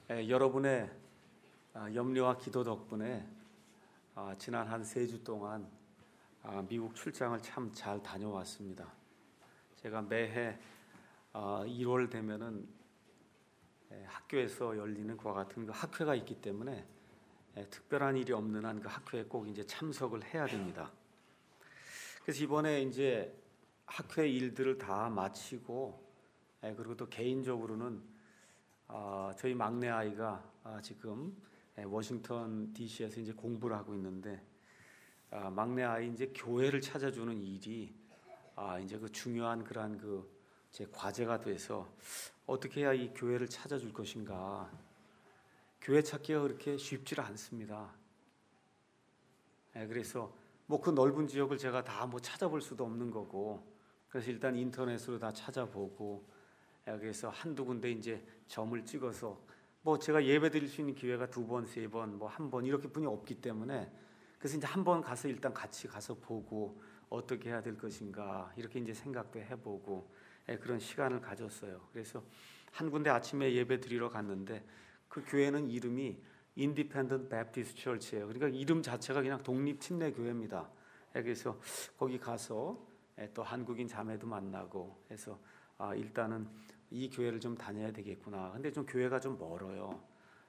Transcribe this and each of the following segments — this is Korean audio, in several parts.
여러분의 염려와 기도 덕분에 지난 한 3주 동안 미국 출장을 참 잘 다녀왔습니다. 제가 매해 1월 되면은 학교에서 열리는 그와 같은 그 학회가 있기 때문에 특별한 일이 없는 한 그 학회에 꼭 이제 참석을 해야 됩니다. 그래서 이번에 이제 학회 일들을 다 마치고 그리고 또 개인적으로는 저희 막내 아이가 지금 워싱턴 D.C.에서 이제 공부를 하고 있는데 막내 아이 이제 교회를 찾아주는 일이 이제 그 중요한 그러한 그 제 과제가 돼서 어떻게 해야 이 교회를 찾아줄 것인가. 교회 찾기가 그렇게 쉽지를 않습니다. 그래서 뭐 그 넓은 지역을 제가 다 뭐 찾아볼 수도 없는 거고, 그래서 일단 인터넷으로 다 찾아보고, 그래서 한두 군데 이제 점을 찍어서 뭐 제가 예배 드릴 수 있는 기회가 2번, 3번, 뭐 1번 이렇게 뿐이 없기 때문에, 그래서 이제 한번 가서 일단 같이 가서 보고 어떻게 해야 될 것인가 이렇게 이제 생각도 해보고 그런 시간을 가졌어요. 그래서 한 군데 아침에 예배 드리러 갔는데 그 교회는 이름이 Independent Baptist Church예요. 그러니까 이름 자체가 그냥 독립 침례 교회입니다. 그래서 거기 가서 또 한국인 자매도 만나고 해서 일단은 이 교회를 좀 다녀야 되겠구나. 근데 좀 교회가 좀 멀어요.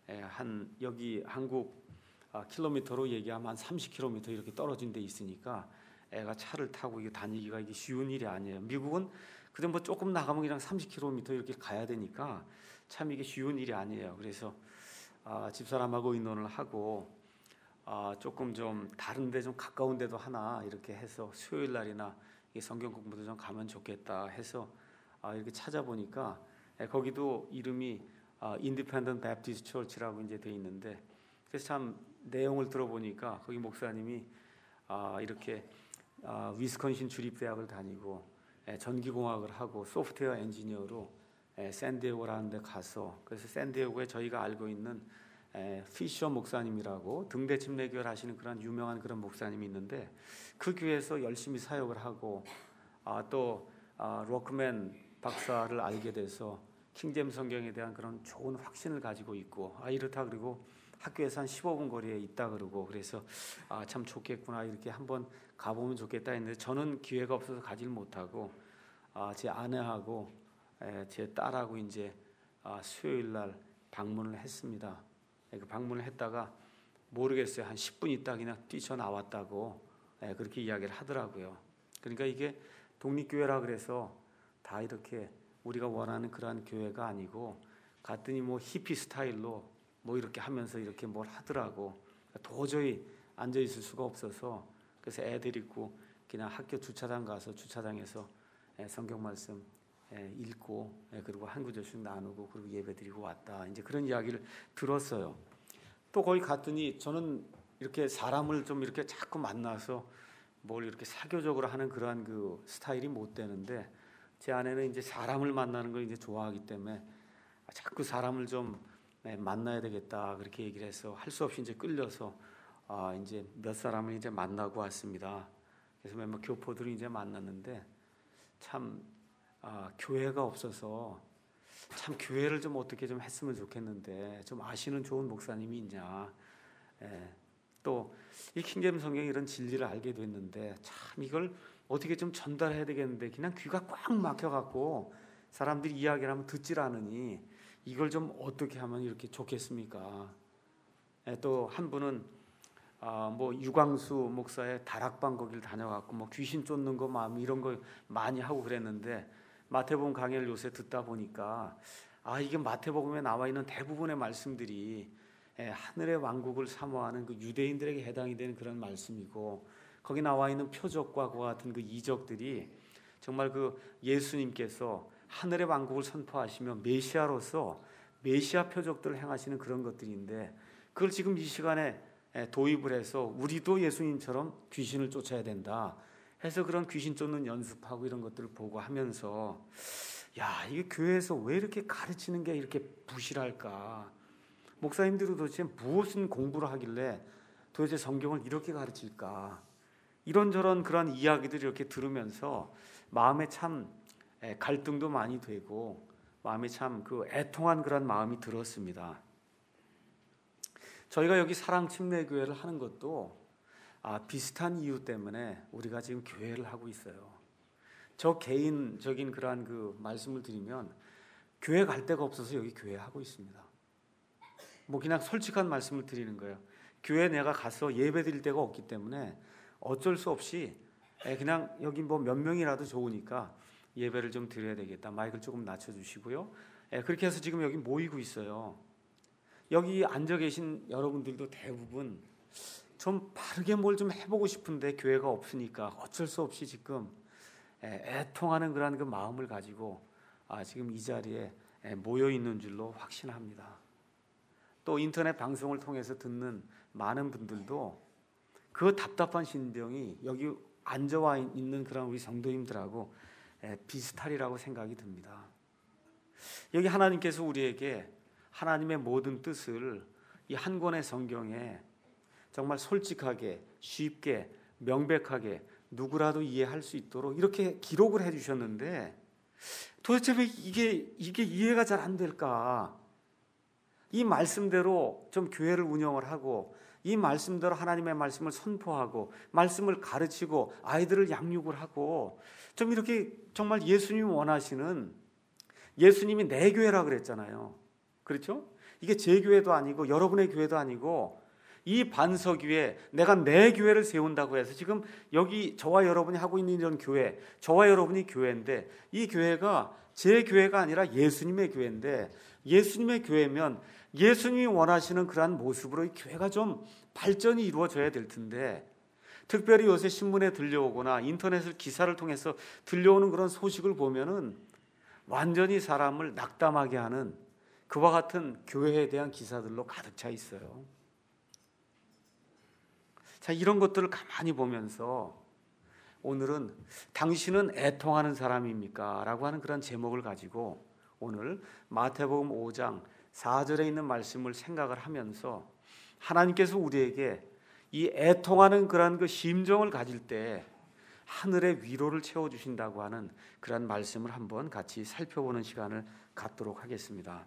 한 여기 한국 킬로미터로 얘기하면 한 30km 이렇게 떨어진 데 있으니까 애가 차를 타고 이게 다니기가 이게 쉬운 일이 아니에요. 미국은 그냥 뭐 조금 나가면 그냥 30km 이렇게 가야 되니까 참 이게 쉬운 일이 아니에요. 그래서 집사람하고 의논을 하고 조금 좀 다른 데 좀 가까운 데도 하나 이렇게 해서 수요일 날이나 성경 공부도 좀 가면 좋겠다 해서 이렇게 찾아보니까 거기도 이름이 Independent Baptist Church라고 이제 돼 있는데, 그래서 참 내용을 들어보니까 거기 목사님이 이렇게 위스콘신 주립대학을 다니고 전기공학을 하고 소프트웨어 엔지니어로 샌디에고라는 데 가서, 그래서 샌디에고에 저희가 알고 있는 피셔 목사님이라고 등대 침례교회를 하시는 그런 유명한 그런 목사님이 있는데 그 교회에서 열심히 사역을 하고 또 로크맨 박사를 알게 돼서 킹제임스 성경에 대한 그런 좋은 확신을 가지고 있고 이렇다. 그리고 학교에서 한 15분 거리에 있다 그러고, 그래서 참 좋겠구나 이렇게 한번 가보면 좋겠다 했는데 저는 기회가 없어서 가질 못하고 제 아내하고 제 딸하고 이제 수요일 날 방문을 했습니다. 그 방문을 했다가 모르겠어요. 한 10분 있다 그냥 뛰쳐나왔다고 그렇게 이야기를 하더라고요. 그러니까 이게 독립교회라 그래서 다 이렇게 우리가 원하는 그러한 교회가 아니고 갔더니 뭐 히피 스타일로 뭐 이렇게 하면서 이렇게 뭘 하더라고. 도저히 앉아 있을 수가 없어서 그래서 애들 있고 그냥 학교 주차장 가서 주차장에서 성경 말씀 읽고 그리고 한 구절씩 나누고 그리고 예배드리고 왔다. 이제 그런 이야기를 들었어요. 또 거기 갔더니 저는 이렇게 사람을 좀 이렇게 자꾸 만나서 뭘 이렇게 사교적으로 하는 그러한 그 스타일이 못 되는데, 제 아내는 이제 사람을 만나는 걸 이제 좋아하기 때문에 자꾸 사람을 좀 만나야 되겠다 그렇게 얘기를 해서 할 수 없이 이제 끌려서 이제 몇 사람을 이제 만나고 왔습니다. 그래서 몇 교포들을 이제 만났는데 참 교회가 없어서 참 교회를 좀 어떻게 좀 했으면 좋겠는데 좀 아시는 좋은 목사님이 있냐. 또 이 킹제임스 성경에 이런 진리를 알게 됐는데 참 이걸 어떻게 좀 전달해야 되겠는데 그냥 귀가 꽉 막혀갖고 사람들이 이야기를 하면 듣질 않으니 이걸 좀 어떻게 하면 이렇게 좋겠습니까? 또 한 분은 뭐 유광수 목사의 다락방 거기를 다녀갖고 뭐 귀신 쫓는 거 이런 거 많이 하고 그랬는데 마태복음 강의를 요새 듣다 보니까 이게 마태복음에 나와 있는 대부분의 말씀들이 하늘의 왕국을 사모하는 그 유대인들에게 해당이 되는 그런 말씀이고, 거기 나와 있는 표적과 그와 같은 그 이적들이 정말 그 예수님께서 하늘의 왕국을 선포하시며 메시아로서 메시아 표적들을 행하시는 그런 것들인데, 그걸 지금 이 시간에 도입을 해서 우리도 예수님처럼 귀신을 쫓아야 된다 해서 그런 귀신 쫓는 연습하고 이런 것들을 보고 하면서 이게 교회에서 왜 이렇게 가르치는 게 이렇게 부실할까? 목사님들이 도대체 무엇을 공부를 하길래 도대체 성경을 이렇게 가르칠까? 이런저런 그런 이야기들을 이렇게 들으면서 마음에 참 갈등도 많이 되고 마음에 참 그 애통한 그런 마음이 들었습니다. 저희가 여기 사랑침례교회를 하는 것도 비슷한 이유 때문에 우리가 지금 교회를 하고 있어요. 저 개인적인 그러한 그 말씀을 드리면 교회 갈 데가 없어서 여기 교회 하고 있습니다. 뭐 그냥 솔직한 말씀을 드리는 거예요. 교회 내가 가서 예배 드릴 데가 없기 때문에 어쩔 수 없이 그냥 여기 뭐 몇 명이라도 좋으니까 예배를 좀 드려야 되겠다. 마이크를 조금 낮춰주시고요. 그렇게 해서 지금 여기 모이고 있어요. 여기 앉아 계신 여러분들도 대부분 좀 바르게 뭘 좀 해보고 싶은데 교회가 없으니까 어쩔 수 없이 지금 애통하는 그런 그 마음을 가지고 지금 이 자리에 모여 있는 줄로 확신합니다. 또 인터넷 방송을 통해서 듣는 많은 분들도 그 답답한 심정이 여기 앉아와 있는 그런 우리 성도님들하고 비슷하리라고 생각이 듭니다. 여기 하나님께서 우리에게 하나님의 모든 뜻을 이 한 권의 성경에 정말 솔직하게, 쉽게, 명백하게 누구라도 이해할 수 있도록 이렇게 기록을 해주셨는데 도대체 왜 이게 이해가 잘 안 될까? 이 말씀대로 좀 교회를 운영을 하고 이 말씀대로 하나님의 말씀을 선포하고 말씀을 가르치고 아이들을 양육을 하고 좀 이렇게 정말 예수님이 원하시는, 예수님이 내 교회라 그랬잖아요. 그렇죠? 이게 제 교회도 아니고 여러분의 교회도 아니고 이 반석 위에 내가 내 교회를 세운다고 해서 지금 여기 저와 여러분이 하고 있는 이런 교회, 저와 여러분이 교회인데 이 교회가 제 교회가 아니라 예수님의 교회인데 예수님의 교회면 예수님이 원하시는 그러한 모습으로 이 교회가 좀 발전이 이루어져야 될 텐데 특별히 요새 신문에 들려오거나 인터넷을 기사를 통해서 들려오는 그런 소식을 보면은 완전히 사람을 낙담하게 하는 그와 같은 교회에 대한 기사들로 가득 차 있어요. 자, 이런 것들을 가만히 보면서 오늘은 당신은 애통하는 사람입니까? 라고 하는 그런 제목을 가지고 오늘 마태복음 5장 4절에 있는 말씀을 생각을 하면서 하나님께서 우리에게 이 애통하는 그런 그 심정을 가질 때 하늘의 위로를 채워주신다고 하는 그런 말씀을 한번 같이 살펴보는 시간을 갖도록 하겠습니다.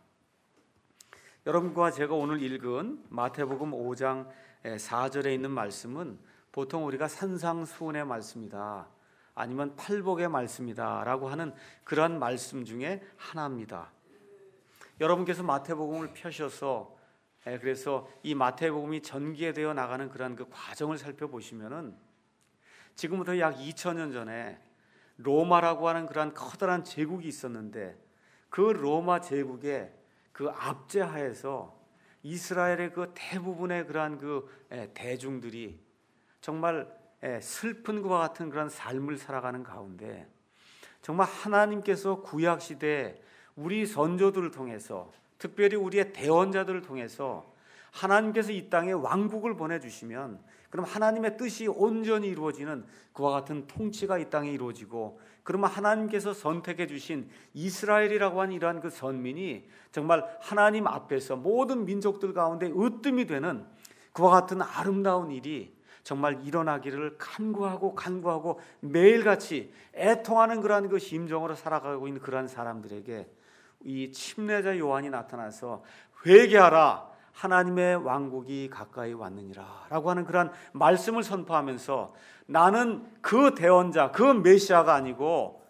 여러분과 제가 오늘 읽은 마태복음 5장 4절에 있는 말씀은 보통 우리가 산상수훈의 말씀이다 아니면 팔복의 말씀이다 라고 하는 그런 말씀 중에 하나입니다. 여러분께서 마태복음을 펴셔서 그래서 이 마태복음이 전개되어 나가는 그런 그 과정을 살펴보시면은 지금부터 약 2000년 전에 로마라고 하는 그런 커다란 제국이 있었는데 그 로마 제국의 그 압제하에서 이스라엘의 그 대부분의 그러한 그 대중들이 정말 슬픈 것과 같은 그런 삶을 살아가는 가운데 정말 하나님께서 구약 시대에 우리 선조들을 통해서 특별히 우리의 대언자들을 통해서 하나님께서 이 땅에 왕국을 보내주시면 그럼 하나님의 뜻이 온전히 이루어지는 그와 같은 통치가 이 땅에 이루어지고 그러면 하나님께서 선택해 주신 이스라엘이라고 하는 이러한 그 선민이 정말 하나님 앞에서 모든 민족들 가운데 으뜸이 되는 그와 같은 아름다운 일이 정말 일어나기를 간구하고 매일같이 애통하는 그러한 그 심정으로 살아가고 있는 그러한 사람들에게 이 침례자 요한이 나타나서 회개하라 하나님의 왕국이 가까이 왔느니라 라고 하는 그러한 말씀을 선포하면서 나는 그 대언자 그 메시아가 아니고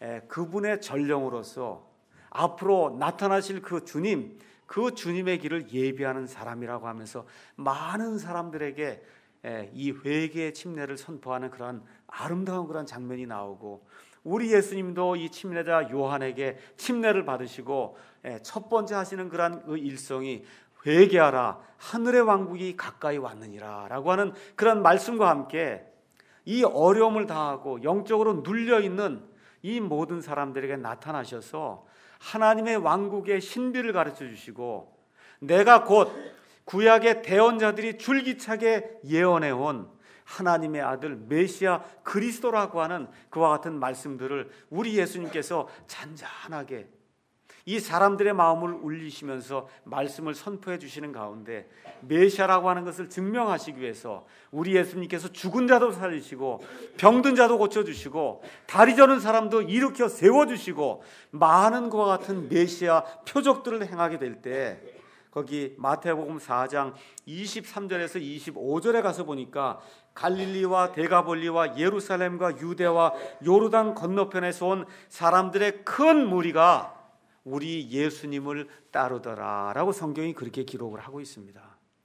그분의 전령으로서 앞으로 나타나실 그 주님 그 주님의 길을 예비하는 사람이라고 하면서 많은 사람들에게 이 회개의 침례를 선포하는 그러한 아름다운 그런 장면이 나오고 우리 예수님도 이 침례자 요한에게 침례를 받으시고 첫 번째 하시는 그러한 그 일성이 회개하라 하늘의 왕국이 가까이 왔느니라 라고 하는 그런 말씀과 함께 이 어려움을 당하고 영적으로 눌려있는 이 모든 사람들에게 나타나셔서 하나님의 왕국의 신비를 가르쳐 주시고 내가 곧 구약의 대언자들이 줄기차게 예언해온 하나님의 아들 메시아 그리스도라고 하는 그와 같은 말씀들을 우리 예수님께서 잔잔하게 이 사람들의 마음을 울리시면서 말씀을 선포해 주시는 가운데 메시아라고 하는 것을 증명하시기 위해서 우리 예수님께서 죽은 자도 살리시고 병든 자도 고쳐주시고 다리 저는 사람도 일으켜 세워주시고 많은 것과 같은 메시아 표적들을 행하게 될 때 거기 마태복음 4장 23절에서 25절에 가서 보니까 갈릴리와 데가볼리와 예루살렘과 유대와 요르단 건너편에서 온 사람들의 큰 무리가 우리 예수님을 따르더라라고 성경이 그렇게 기록을 하고 있습니다.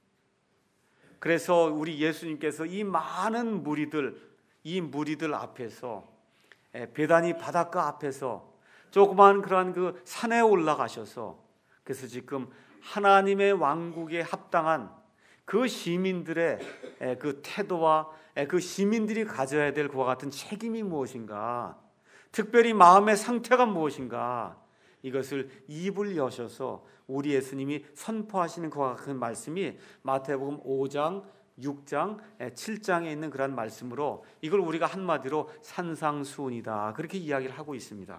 그래서 우리 예수님께서 이 많은 무리들, 이 무리들 앞에서 베다니 바닷가 앞에서 조그만 그러한 그 산에 올라가셔서 그래서 지금 하나님의 왕국에 합당한 그 시민들의 그 태도와 그 시민들이 가져야 될 그와 같은 책임이 무엇인가, 특별히 마음의 상태가 무엇인가, 이것을 입을 여셔서 우리 예수님이 선포하시는 그와 같은 말씀이 마태복음 5장, 6장, 7장에 있는 그런 말씀으로 이걸 우리가 한마디로 산상수훈이다 그렇게 이야기를 하고 있습니다.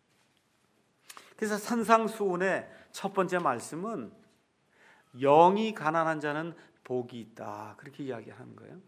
그래서 산상수훈의 첫 번째 말씀은 영이 가난한 자는 복이 있다 그렇게 이야기하는 거예요.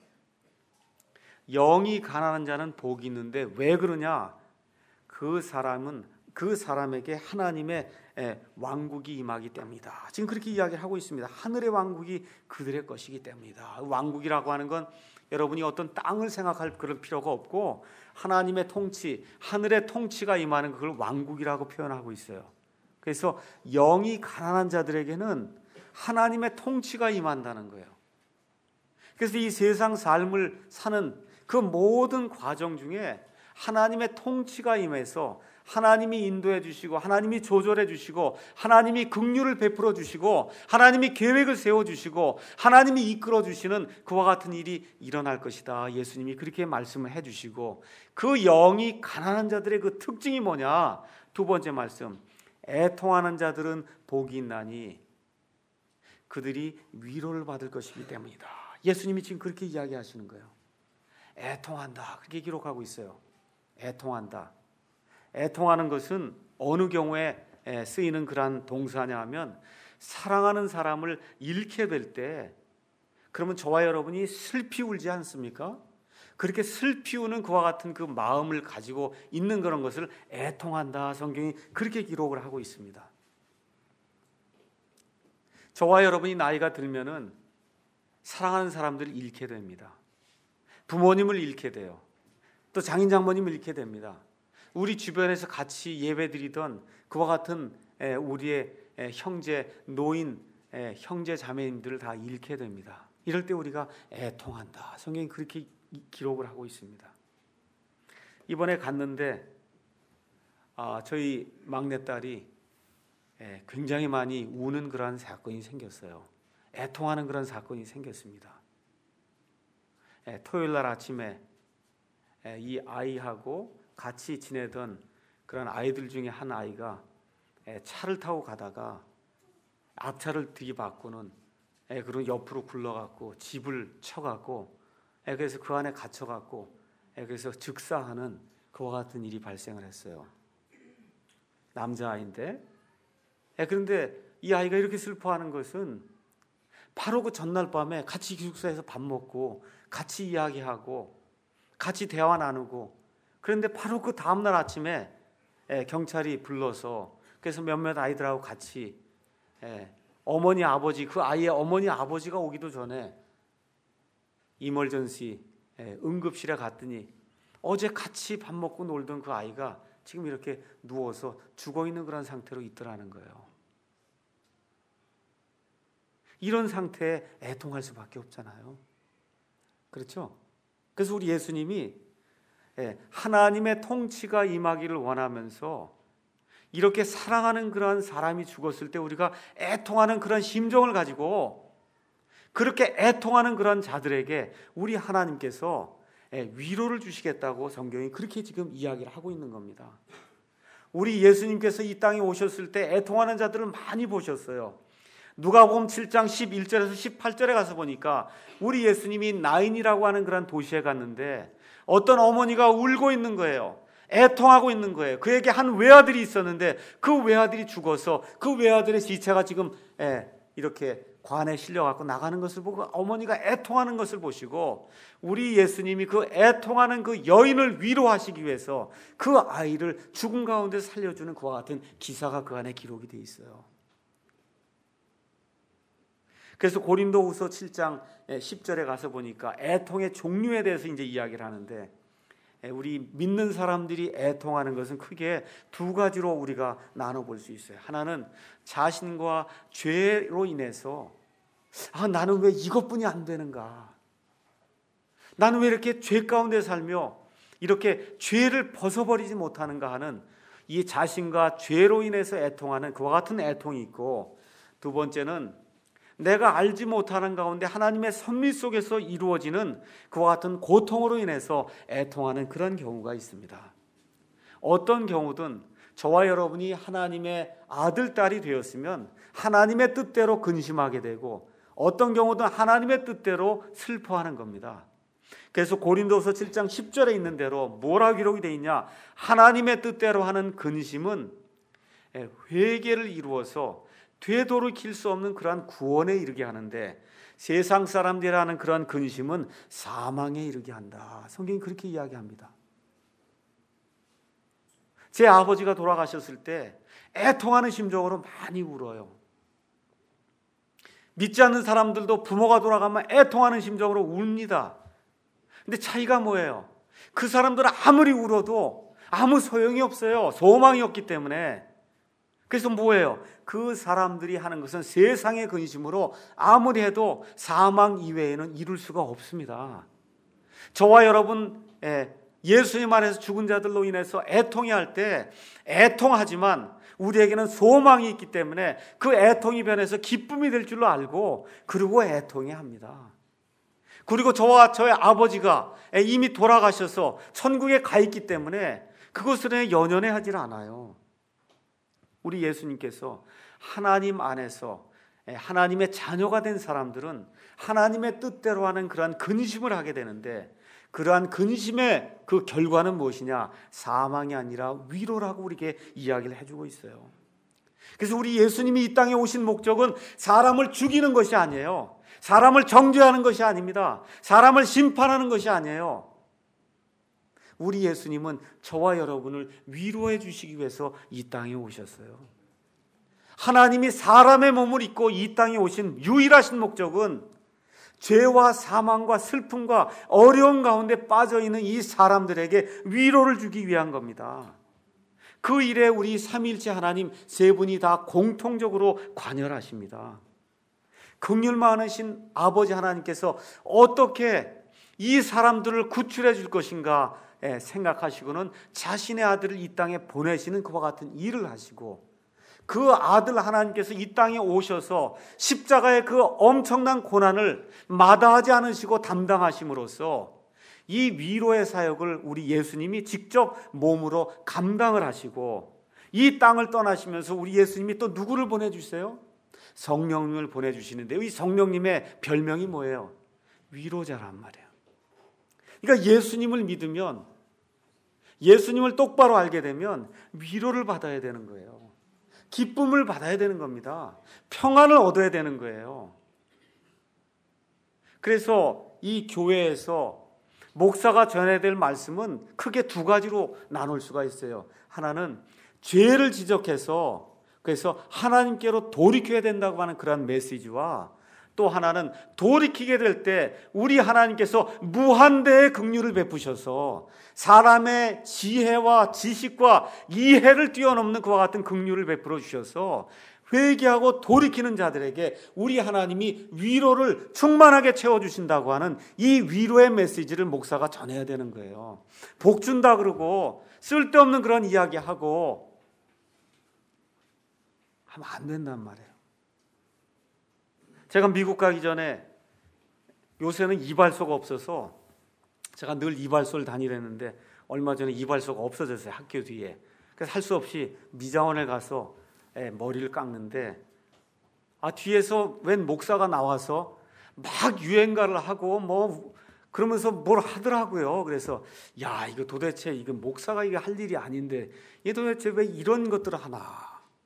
영이 가난한 자는 복이 있는데 왜 그러냐? 그 사람에게 하나님의 왕국이 임하기 때문이다. 지금 그렇게 이야기를 하고 있습니다. 하늘의 왕국이 그들의 것이기 때문이다. 왕국이라고 하는 건 여러분이 어떤 땅을 생각할 그럴 필요가 없고 하나님의 통치, 하늘의 통치가 임하는 그걸 왕국이라고 표현하고 있어요. 그래서 영이 가난한 자들에게는 하나님의 통치가 임한다는 거예요. 그래서 이 세상 삶을 사는 그 모든 과정 중에 하나님의 통치가 임해서 하나님이 인도해 주시고 하나님이 조절해 주시고 하나님이 긍휼을 베풀어 주시고 하나님이 계획을 세워 주시고 하나님이 이끌어 주시는 그와 같은 일이 일어날 것이다. 예수님이 그렇게 말씀을 해 주시고 그 영이 가난한 자들의 그 특징이 뭐냐? 두 번째 말씀, 애통하는 자들은 복이 있나니 그들이 위로를 받을 것이기 때문이다. 예수님이 지금 그렇게 이야기하시는 거예요. 애통한다 그렇게 기록하고 있어요. 애통한다. 애통하는 것은 어느 경우에 쓰이는 그러한 동사냐 하면 사랑하는 사람을 잃게 될 때 그러면 저와 여러분이 슬피 울지 않습니까? 그렇게 슬피 우는 그와 같은 그 마음을 가지고 있는 그런 것을 애통한다 성경이 그렇게 기록을 하고 있습니다. 저와 여러분이 나이가 들면은 사랑하는 사람들을 잃게 됩니다. 부모님을 잃게 돼요. 또 장인 장모님을 잃게 됩니다. 우리 주변에서 같이 예배드리던 그와 같은 우리의 형제, 노인, 형제 자매님들을 다 잃게 됩니다. 이럴 때 우리가 애통한다. 성경이 그렇게 기록을 하고 있습니다. 이번에 갔는데 저희 막내딸이 굉장히 많이 우는 그런 사건이 생겼어요. 애통하는 그런 사건이 생겼습니다. 토요일 날 아침에 이 아이하고 같이 지내던 그런 아이들 중에 한 아이가 차를 타고 가다가 앞차를 들이받고는 그런 옆으로 굴러갖고 집을 쳐갖고 그래서 그 안에 갇혀갖고 그래서 즉사하는 그와 같은 일이 발생을 했어요. 남자아이인데 그런데 이 아이가 이렇게 슬퍼하는 것은 바로 그 전날 밤에 같이 기숙사에서 밥 먹고 같이 이야기하고 같이 대화 나누고 그런데 바로 그 다음날 아침에 경찰이 불러서 그래서 몇몇 아이들하고 같이 어머니 아버지 그 아이의 어머니 아버지가 오기도 전에 이멀전시 응급실에 갔더니 어제 같이 밥 먹고 놀던 그 아이가 지금 이렇게 누워서 죽어있는 그런 상태로 있더라는 거예요. 이런 상태에 애통할 수밖에 없잖아요. 그렇죠? 그래서 우리 예수님이 하나님의 통치가 임하기를 원하면서 이렇게 사랑하는 그런 사람이 죽었을 때 우리가 애통하는 그런 심정을 가지고 그렇게 애통하는 그런 자들에게 우리 하나님께서 위로를 주시겠다고 성경이 그렇게 지금 이야기를 하고 있는 겁니다. 우리 예수님께서 이 땅에 오셨을 때 애통하는 자들을 많이 보셨어요. 누가복음 7장 11절에서 18절에 가서 보니까 우리 예수님이 나인이라고 하는 그런 도시에 갔는데 어떤 어머니가 울고 있는 거예요. 애통하고 있는 거예요. 그에게 한 외아들이 있었는데 그 외아들이 죽어서 그 외아들의 시체가 지금 이렇게 관에 실려갖고 나가는 것을 보고 어머니가 애통하는 것을 보시고 우리 예수님이 그 애통하는 그 여인을 위로하시기 위해서 그 아이를 죽음 가운데 살려주는 그와 같은 기사가 그 안에 기록이 되어 있어요. 그래서 고린도후서 7장 10절에 가서 보니까 애통의 종류에 대해서 이제 이야기를 하는데, 우리 믿는 사람들이 애통하는 것은 크게 두 가지로 우리가 나눠볼 수 있어요. 하나는 자신과 죄로 인해서 나는 왜 이것뿐이 안 되는가, 나는 왜 이렇게 죄 가운데 살며 이렇게 죄를 벗어버리지 못하는가 하는 이 자신과 죄로 인해서 애통하는 그와 같은 애통이 있고, 두 번째는 내가 알지 못하는 가운데 하나님의 섭리 속에서 이루어지는 그와 같은 고통으로 인해서 애통하는 그런 경우가 있습니다. 어떤 경우든 저와 여러분이 하나님의 아들, 딸이 되었으면 하나님의 뜻대로 근심하게 되고, 어떤 경우든 하나님의 뜻대로 슬퍼하는 겁니다. 그래서 고린도서 7장 10절에 있는 대로 뭐라 기록이 되어 있냐, 하나님의 뜻대로 하는 근심은 회개를 이루어서 되돌이킬 수 없는 그러한 구원에 이르게 하는데, 세상 사람들이 하는 그러한 근심은 사망에 이르게 한다. 성경이 그렇게 이야기합니다. 제 아버지가 돌아가셨을 때 애통하는 심정으로 많이 울어요. 믿지 않는 사람들도 부모가 돌아가면 애통하는 심정으로 웁니다. 근데 차이가 뭐예요? 그 사람들은 아무리 울어도 아무 소용이 없어요. 소망이 없기 때문에. 그래서 뭐예요? 그 사람들이 하는 것은 세상의 근심으로 아무리 해도 사망 이외에는 이룰 수가 없습니다. 저와 여러분, 예수님 안에서 죽은 자들로 인해서 애통해 할 때 애통하지만 우리에게는 소망이 있기 때문에 그 애통이 변해서 기쁨이 될 줄로 알고, 그리고 애통해 합니다. 그리고 저와 저의 아버지가 이미 돌아가셔서 천국에 가 있기 때문에 그것을 연연해 하질 않아요. 우리 예수님께서 하나님 안에서 하나님의 자녀가 된 사람들은 하나님의 뜻대로 하는 그러한 근심을 하게 되는데, 그러한 근심의 그 결과는 무엇이냐? 사망이 아니라 위로라고 우리에게 이야기를 해주고 있어요. 그래서 우리 예수님이 이 땅에 오신 목적은 사람을 죽이는 것이 아니에요. 사람을 정죄하는 것이 아닙니다. 사람을 심판하는 것이 아니에요. 우리 예수님은 저와 여러분을 위로해 주시기 위해서 이 땅에 오셨어요. 하나님이 사람의 몸을 입고 이 땅에 오신 유일하신 목적은 죄와 사망과 슬픔과 어려움 가운데 빠져있는 이 사람들에게 위로를 주기 위한 겁니다. 그 일에 우리 삼위일체 하나님 세 분이 다 공통적으로 관여하십니다. 긍휼 많으신 아버지 하나님께서 어떻게 이 사람들을 구출해 줄 것인가 생각하시고는 자신의 아들을 이 땅에 보내시는 그와 같은 일을 하시고, 그 아들 하나님께서 이 땅에 오셔서 십자가의 그 엄청난 고난을 마다하지 않으시고 담당하심으로써 이 위로의 사역을 우리 예수님이 직접 몸으로 감당을 하시고, 이 땅을 떠나시면서 우리 예수님이 또 누구를 보내주세요? 성령님을 보내주시는데, 이 성령님의 별명이 뭐예요? 위로자란 말이에요. 그러니까 예수님을 믿으면, 예수님을 똑바로 알게 되면 위로를 받아야 되는 거예요. 기쁨을 받아야 되는 겁니다. 평안을 얻어야 되는 거예요. 그래서 이 교회에서 목사가 전해야 될 말씀은 크게 두 가지로 나눌 수가 있어요. 하나는 죄를 지적해서 그래서 하나님께로 돌이켜야 된다고 하는 그런 메시지와, 또 하나는 돌이키게 될 때 우리 하나님께서 무한대의 긍휼을 베푸셔서 사람의 지혜와 지식과 이해를 뛰어넘는 그와 같은 긍휼을 베풀어 주셔서 회개하고 돌이키는 자들에게 우리 하나님이 위로를 충만하게 채워주신다고 하는 이 위로의 메시지를 목사가 전해야 되는 거예요. 복 준다 그러고 쓸데없는 그런 이야기하고 하면 안 된단 말이에요. 제가 미국 가기 전에, 요새는 이발소가 없어서 제가 늘 이발소를 다니랬는데 얼마 전에 이발소가 없어졌어요, 학교 뒤에. 그래서 할 수 없이 미장원에 가서 머리를 깎는데, 뒤에서 웬 목사가 나와서 막 유행가를 하고 뭐 그러면서 뭘 하더라고요. 그래서 야, 이거 도대체 이거 목사가 이게 할 일이 아닌데 얘 도대체 왜 이런 것들을 하나.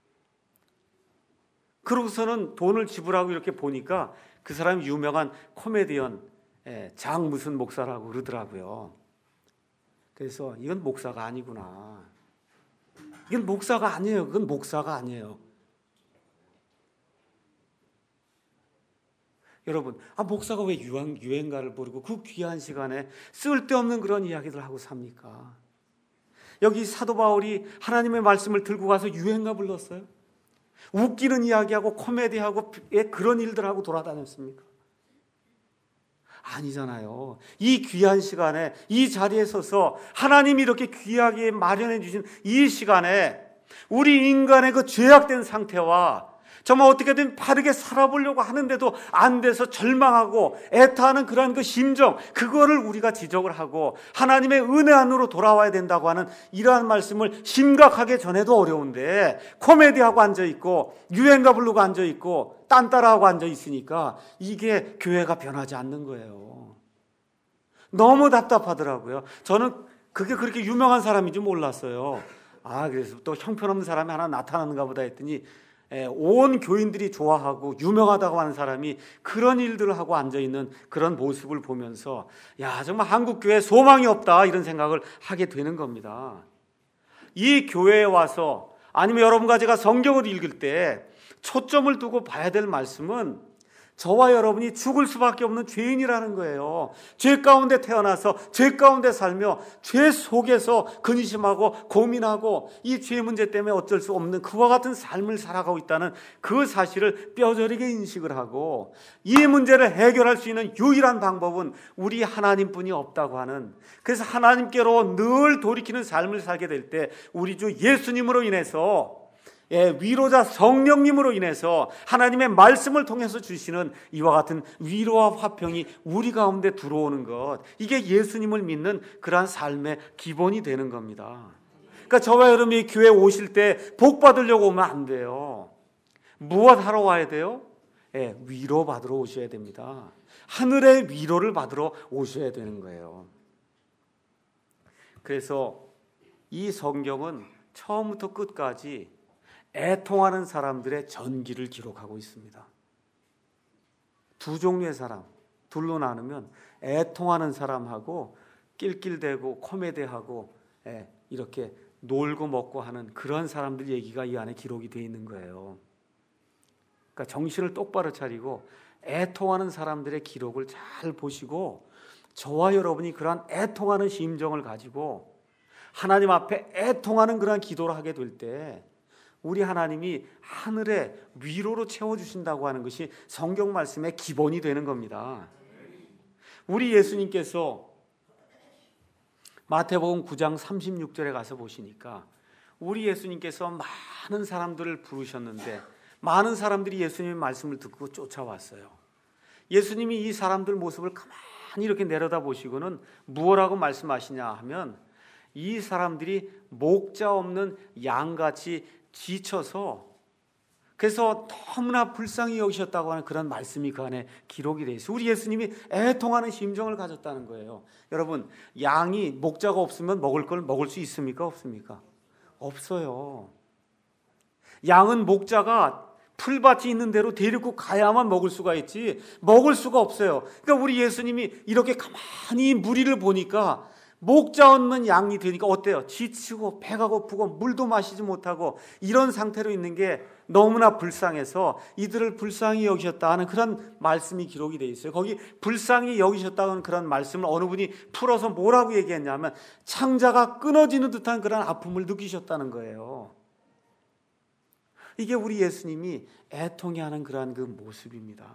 그러고서는 돈을 지불하고 이렇게 보니까 그 사람이 유명한 코미디언 장 무슨 목사라고 그러더라고요. 그래서 이건 목사가 아니구나. 이건 목사가 아니에요. 그건 목사가 아니에요. 여러분, 목사가 왜 유행가를 부르고 그 귀한 시간에 쓸데없는 그런 이야기들 하고 삽니까? 여기 사도 바울이 하나님의 말씀을 들고 가서 유행가 불렀어요? 웃기는 이야기하고 코미디하고 그런 일들하고 돌아다녔습니까? 아니잖아요. 이 귀한 시간에 이 자리에 서서 하나님이 이렇게 귀하게 마련해 주신 이 시간에 우리 인간의 그 죄악된 상태와 정말 어떻게든 바르게 살아보려고 하는데도 안 돼서 절망하고 애타하는 그런 그 심정, 그거를 우리가 지적을 하고 하나님의 은혜 안으로 돌아와야 된다고 하는 이러한 말씀을 심각하게 전해도 어려운데, 코미디하고 앉아있고 유행가 부르고 앉아있고 딴따라하고 앉아있으니까 이게 교회가 변하지 않는 거예요. 너무 답답하더라고요. 저는 그게 그렇게 유명한 사람인지 몰랐어요. 그래서 또 형편없는 사람이 하나 나타나는가 보다 했더니 온 교인들이 좋아하고 유명하다고 하는 사람이 그런 일들을 하고 앉아있는 그런 모습을 보면서 정말 한국교회에 소망이 없다, 이런 생각을 하게 되는 겁니다. 이 교회에 와서 아니면 여러분과 제가 성경을 읽을 때 초점을 두고 봐야 될 말씀은 저와 여러분이 죽을 수밖에 없는 죄인이라는 거예요. 죄 가운데 태어나서 죄 가운데 살며 죄 속에서 근심하고 고민하고 이 죄 문제 때문에 어쩔 수 없는 그와 같은 삶을 살아가고 있다는 그 사실을 뼈저리게 인식을 하고, 이 문제를 해결할 수 있는 유일한 방법은 우리 하나님뿐이 없다고 하는, 그래서 하나님께로 늘 돌이키는 삶을 살게 될 때 우리 주 예수님으로 인해서, 위로자 성령님으로 인해서 하나님의 말씀을 통해서 주시는 이와 같은 위로와 화평이 우리 가운데 들어오는 것, 이게 예수님을 믿는 그러한 삶의 기본이 되는 겁니다. 그러니까 저와 여러분이 교회 오실 때 복 받으려고 오면 안 돼요. 무엇 하러 와야 돼요? 위로 받으러 오셔야 됩니다. 하늘의 위로를 받으러 오셔야 되는 거예요. 그래서 이 성경은 처음부터 끝까지 애통하는 사람들의 전기를 기록하고 있습니다. 두 종류의 사람, 둘로 나누면 애통하는 사람하고 낄낄대고 코미디하고 이렇게 놀고 먹고 하는 그런 사람들 얘기가 이 안에 기록이 되어 있는 거예요. 그러니까 정신을 똑바로 차리고 애통하는 사람들의 기록을 잘 보시고, 저와 여러분이 그러한 애통하는 심정을 가지고 하나님 앞에 애통하는 그러한 기도를 하게 될 때 우리 하나님이 하늘의 위로로 채워주신다고 하는 것이 성경 말씀의 기본이 되는 겁니다. 우리 예수님께서 마태복음 9장 36절에 가서 보시니까 우리 예수님께서 많은 사람들을 부르셨는데 많은 사람들이 예수님의 말씀을 듣고 쫓아왔어요. 예수님이 이 사람들 모습을 가만히 이렇게 내려다 보시고는 무엇라고 말씀하시냐 하면, 이 사람들이 목자 없는 양같이 지쳐서 그래서 너무나 불쌍히 여기셨다고 하는 그런 말씀이 그 안에 기록이 되어 있어요. 우리 예수님이 애통하는 심정을 가졌다는 거예요. 여러분, 양이 목자가 없으면 먹을 걸 먹을 수 있습니까? 없습니까? 없어요. 양은 목자가 풀밭이 있는 대로 데리고 가야만 먹을 수가 있지 먹을 수가 없어요. 그러니까 우리 예수님이 이렇게 가만히 무리를 보니까 목자 없는 양이 되니까 어때요? 지치고 배가 고프고 물도 마시지 못하고 이런 상태로 있는 게 너무나 불쌍해서 이들을 불쌍히 여기셨다 하는 그런 말씀이 기록이 되어 있어요. 거기 불쌍히 여기셨다는 그런 말씀을 어느 분이 풀어서 뭐라고 얘기했냐면 창자가 끊어지는 듯한 그런 아픔을 느끼셨다는 거예요. 이게 우리 예수님이 애통해하는 그러한 그 모습입니다.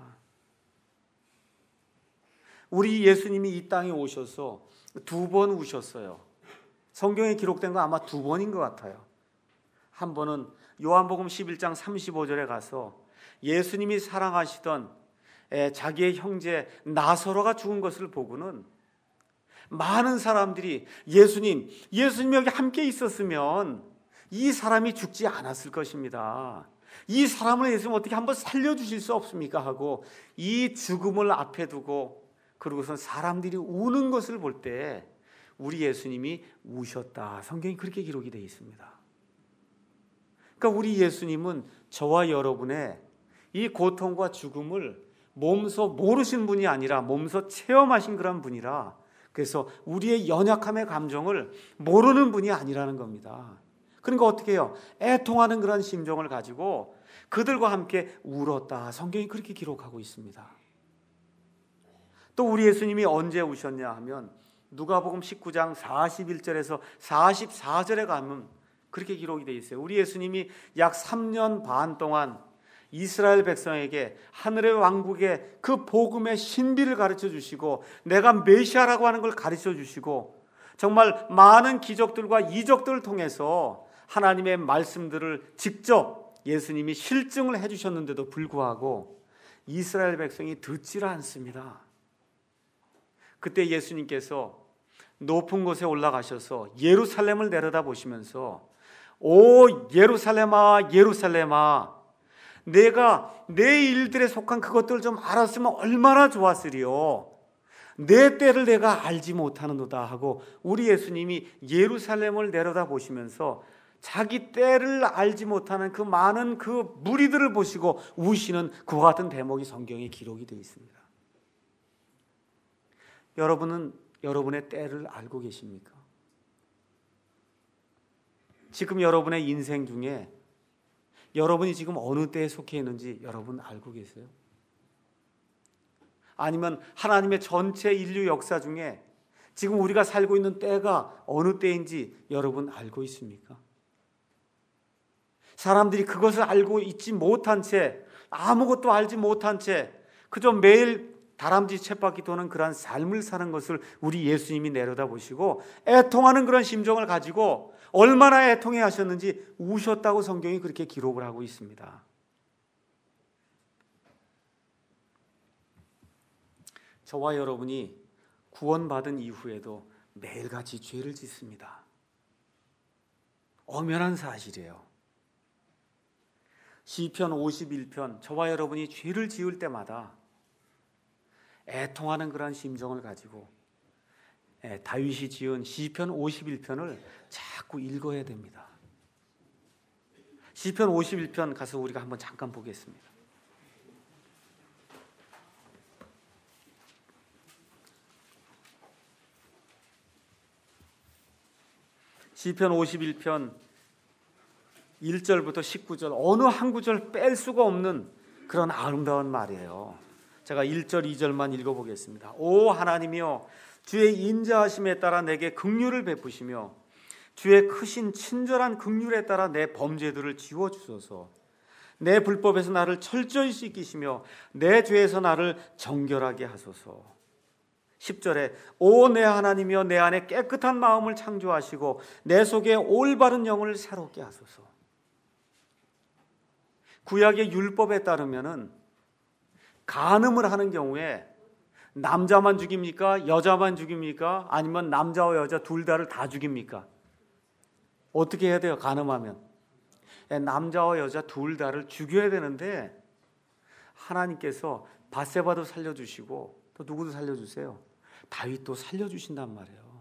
우리 예수님이 이 땅에 오셔서 2번 우셨어요. 성경에 기록된 건 아마 2번인 것 같아요. 한 번은 요한복음 11장 35절에 가서 예수님이 사랑하시던 자기의 형제 나사로가 죽은 것을 보고는 많은 사람들이 예수님 여기 함께 있었으면 이 사람이 죽지 않았을 것입니다. 이 사람을 예수님 어떻게 한번 살려주실 수 없습니까? 하고 이 죽음을 앞에 두고 그러고서 사람들이 우는 것을 볼 때 우리 예수님이 우셨다. 성경이 그렇게 기록이 되어 있습니다. 그러니까 우리 예수님은 저와 여러분의 이 고통과 죽음을 몸소 모르신 분이 아니라 몸소 체험하신 그런 분이라, 그래서 우리의 연약함의 감정을 모르는 분이 아니라는 겁니다. 그러니까 어떻게 해요? 애통하는 그런 심정을 가지고 그들과 함께 울었다. 성경이 그렇게 기록하고 있습니다. 또 우리 예수님이 언제 오셨냐 하면 누가복음 19장 41절에서 44절에 가면 그렇게 기록이 되어 있어요. 우리 예수님이 약 3년 반 동안 이스라엘 백성에게 하늘의 왕국의 그 복음의 신비를 가르쳐 주시고 내가 메시아라고 하는 걸 가르쳐 주시고 정말 많은 기적들과 이적들을 통해서 하나님의 말씀들을 직접 예수님이 실증을 해주셨는데도 불구하고 이스라엘 백성이 듣지를 않습니다. 그때 예수님께서 높은 곳에 올라가셔서 예루살렘을 내려다보시면서 오 예루살렘아 예루살렘아 내가 내 일들에 속한 그것들을 좀 알았으면 얼마나 좋았으리요. 내 때를 내가 알지 못하는도다 하고 우리 예수님이 예루살렘을 내려다보시면서 자기 때를 알지 못하는 그 많은 그 무리들을 보시고 우시는 그와 같은 대목이 성경에 기록이 되어 있습니다. 여러분은 여러분의 때를 알고 계십니까? 지금 여러분의 인생 중에 여러분이 지금 어느 때에 속해 있는지 여러분 알고 계세요? 아니면 하나님의 전체 인류 역사 중에 지금 우리가 살고 있는 때가 어느 때인지 여러분 알고 있습니까? 사람들이 그것을 알고 있지 못한 채 아무것도 알지 못한 채 그저 매일 다람쥐 쳇바퀴 도는 그러한 삶을 사는 것을 우리 예수님이 내려다보시고 애통하는 그런 심정을 가지고 얼마나 애통해 하셨는지 우셨다고 성경이 그렇게 기록을 하고 있습니다. 저와 여러분이 구원받은 이후에도 매일같이 죄를 짓습니다. 엄연한 사실이에요. 시편 51편 저와 여러분이 죄를 지을 때마다 애통하는 그런 심정을 가지고 다윗이 지은 시편 51편을 자꾸 읽어야 됩니다. 시편 51편 가서 우리가 한번 잠깐 보겠습니다. 시편 51편 1절부터 19절 어느 한 구절 뺄 수가 없는 그런 아름다운 말이에요. 제가 1절 2절만 읽어보겠습니다. 오 하나님이여 주의 인자하심에 따라 내게 긍휼을 베푸시며 주의 크신 친절한 긍휼에 따라 내 범죄들을 지워주소서. 내 불법에서 나를 철저히 씻기시며 내 죄에서 나를 정결하게 하소서. 10절에 오 내 하나님이여 내 안에 깨끗한 마음을 창조하시고 내 속에 올바른 영을 새롭게 하소서. 구약의 율법에 따르면은 간음을 하는 경우에 남자만 죽입니까? 여자만 죽입니까? 아니면 남자와 여자 둘 다를 다 죽입니까? 어떻게 해야 돼요? 간음하면 남자와 여자 둘 다를 죽여야 되는데 하나님께서 밧세바도 살려주시고 또 누구도 살려주세요? 다윗도 살려주신단 말이에요.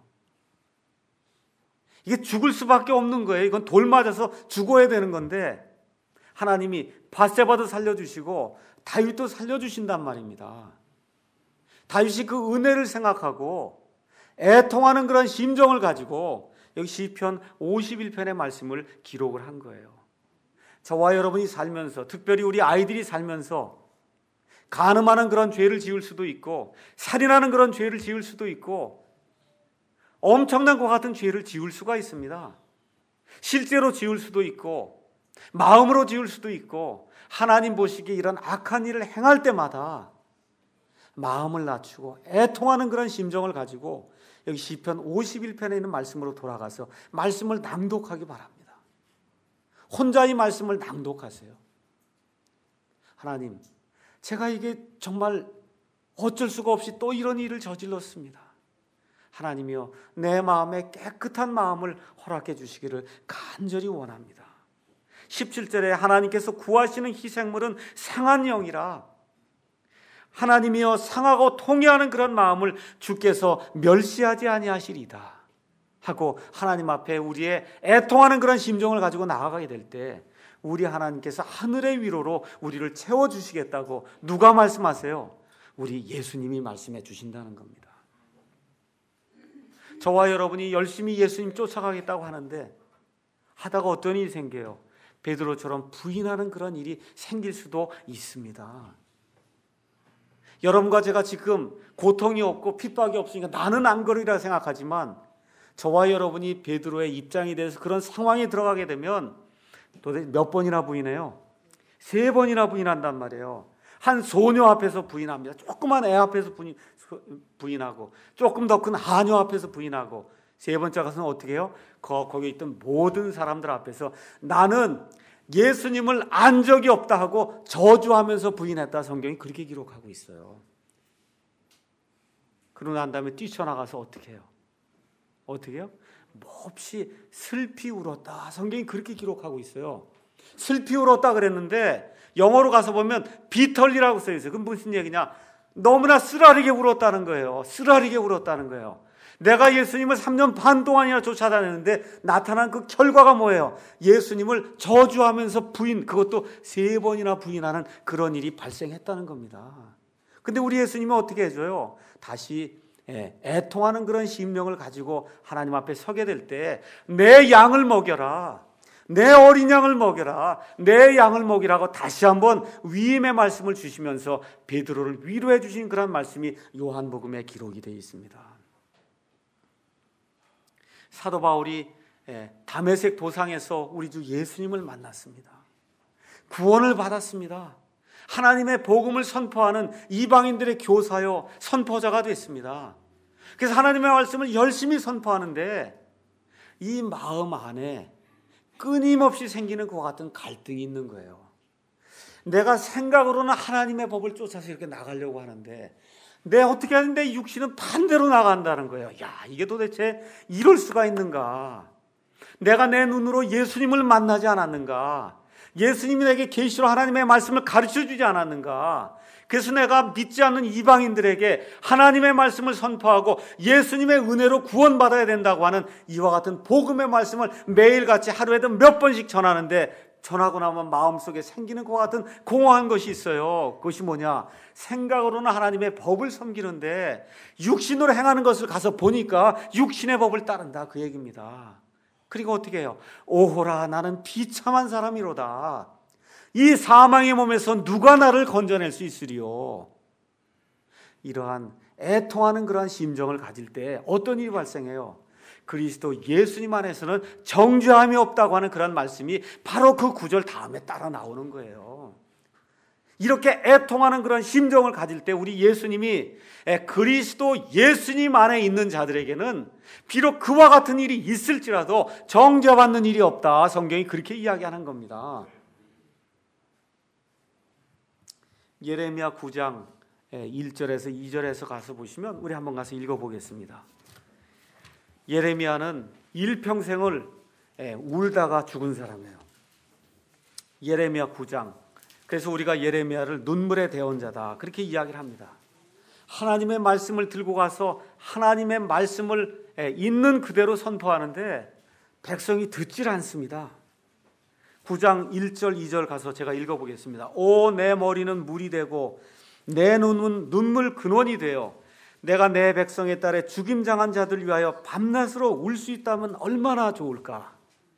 이게 죽을 수밖에 없는 거예요. 이건 돌 맞아서 죽어야 되는 건데 하나님이 밧세바도 살려주시고 다윗도 살려주신단 말입니다. 다윗이 그 은혜를 생각하고 애통하는 그런 심정을 가지고 여기 시편 51편의 말씀을 기록을 한 거예요. 저와 여러분이 살면서 특별히 우리 아이들이 살면서 간음하는 그런 죄를 지을 수도 있고 살인하는 그런 죄를 지을 수도 있고 엄청난 것 같은 죄를 지을 수가 있습니다. 실제로 지을 수도 있고 마음으로 지을 수도 있고 하나님 보시기에 이런 악한 일을 행할 때마다 마음을 낮추고 애통하는 그런 심정을 가지고 여기 시편 51편에 있는 말씀으로 돌아가서 말씀을 낭독하기 바랍니다. 혼자 이 말씀을 낭독하세요. 하나님, 제가 이게 정말 어쩔 수가 없이 또 이런 일을 저질렀습니다. 하나님이여 내 마음에 깨끗한 마음을 허락해 주시기를 간절히 원합니다. 17절에 하나님께서 구하시는 희생물은 상한 영이라 하나님이여 상하고 통회하는 그런 마음을 주께서 멸시하지 아니하시리다 하고 하나님 앞에 우리의 애통하는 그런 심정을 가지고 나아가게 될 때 우리 하나님께서 하늘의 위로로 우리를 채워주시겠다고 누가 말씀하세요? 우리 예수님이 말씀해 주신다는 겁니다. 저와 여러분이 열심히 예수님 쫓아가겠다고 하는데 하다가 어떤 일이 생겨요? 베드로처럼 부인하는 그런 일이 생길 수도 있습니다. 여러분과 제가 지금 고통이 없고 핍박이 없으니까 나는 안 그러리라 생각하지만 저와 여러분이 베드로의 입장이 돼서 그런 상황에 들어가게 되면 도대체 몇 번이나 부인해요? 3번이나 부인한단 말이에요. 한 소녀 앞에서 부인합니다. 조그만 애 앞에서 부인하고 조금 더 큰 하녀 앞에서 부인하고 3번째 가서는 어떻게 해요? 거기에 있던 모든 사람들 앞에서 나는 예수님을 안 적이 없다 하고 저주하면서 부인했다. 성경이 그렇게 기록하고 있어요. 그러고 난 다음에 뛰쳐나가서 어떻게 해요? 어떻게 해요? 몹시 슬피 울었다. 성경이 그렇게 기록하고 있어요. 슬피 울었다 그랬는데 영어로 가서 보면 비털리라고 써 있어요. 그건 무슨 얘기냐? 너무나 쓰라리게 울었다는 거예요. 쓰라리게 울었다는 거예요. 내가 예수님을 3년 반 동안이나 쫓아다녔는데 나타난 그 결과가 뭐예요? 예수님을 저주하면서 그것도 3번이나 부인하는 그런 일이 발생했다는 겁니다. 근데 우리 예수님은 어떻게 해줘요? 다시 애통하는 그런 심령을 가지고 하나님 앞에 서게 될 때 내 양을 먹여라. 내 어린 양을 먹여라. 내 양을 먹이라고 다시 한번 위임의 말씀을 주시면서 베드로를 위로해 주신 그런 말씀이 요한복음에 기록이 되어 있습니다. 사도 바울이 다메섹 도상에서 우리 주 예수님을 만났습니다. 구원을 받았습니다. 하나님의 복음을 선포하는 이방인들의 교사요 선포자가 됐습니다. 그래서 하나님의 말씀을 열심히 선포하는데 이 마음 안에 끊임없이 생기는 그와 같은 갈등이 있는 거예요. 내가 생각으로는 하나님의 법을 쫓아서 이렇게 나가려고 하는데 내가 어떻게 하는데 육신은 반대로 나간다는 거예요. 야, 이게 도대체 이럴 수가 있는가? 내가 내 눈으로 예수님을 만나지 않았는가? 예수님이 내게 계시로 하나님의 말씀을 가르쳐주지 않았는가? 그래서 내가 믿지 않는 이방인들에게 하나님의 말씀을 선포하고 예수님의 은혜로 구원받아야 된다고 하는 이와 같은 복음의 말씀을 매일같이 하루에도 몇 번씩 전하는데 전하고 나면 마음속에 생기는 것과 같은 공허한 것이 있어요. 그것이 뭐냐? 생각으로는 하나님의 법을 섬기는데 육신으로 행하는 것을 가서 보니까 육신의 법을 따른다, 그 얘기입니다. 그리고 어떻게 해요? 오호라, 나는 비참한 사람이로다. 이 사망의 몸에서 누가 나를 건져낼 수 있으리요? 이러한 애통하는 그러한 심정을 가질 때 어떤 일이 발생해요? 그리스도 예수님 안에서는 정죄함이 없다고 하는 그런 말씀이 바로 그 구절 다음에 따라 나오는 거예요. 이렇게 애통하는 그런 심정을 가질 때 우리 예수님이 그리스도 예수님 안에 있는 자들에게는 비록 그와 같은 일이 있을지라도 정죄받는 일이 없다. 성경이 그렇게 이야기하는 겁니다. 예레미야 9장 1절에서 2절에서 가서 보시면 우리 한번 가서 읽어보겠습니다. 예레미야는 일평생을 울다가 죽은 사람이에요. 예레미야 9장. 그래서 우리가 예레미야를 눈물의 대언자다 그렇게 이야기를 합니다. 하나님의 말씀을 들고 가서 하나님의 말씀을 있는 그대로 선포하는데 백성이 듣질 않습니다. 9장 1절 2절 가서 제가 읽어보겠습니다. 오, 내 머리는 물이 되고 내 눈은 눈물 근원이 되어 내가 내 백성에 따라 죽임당한 자들 위하여 밤낮으로 울 수 있다면 얼마나 좋을까?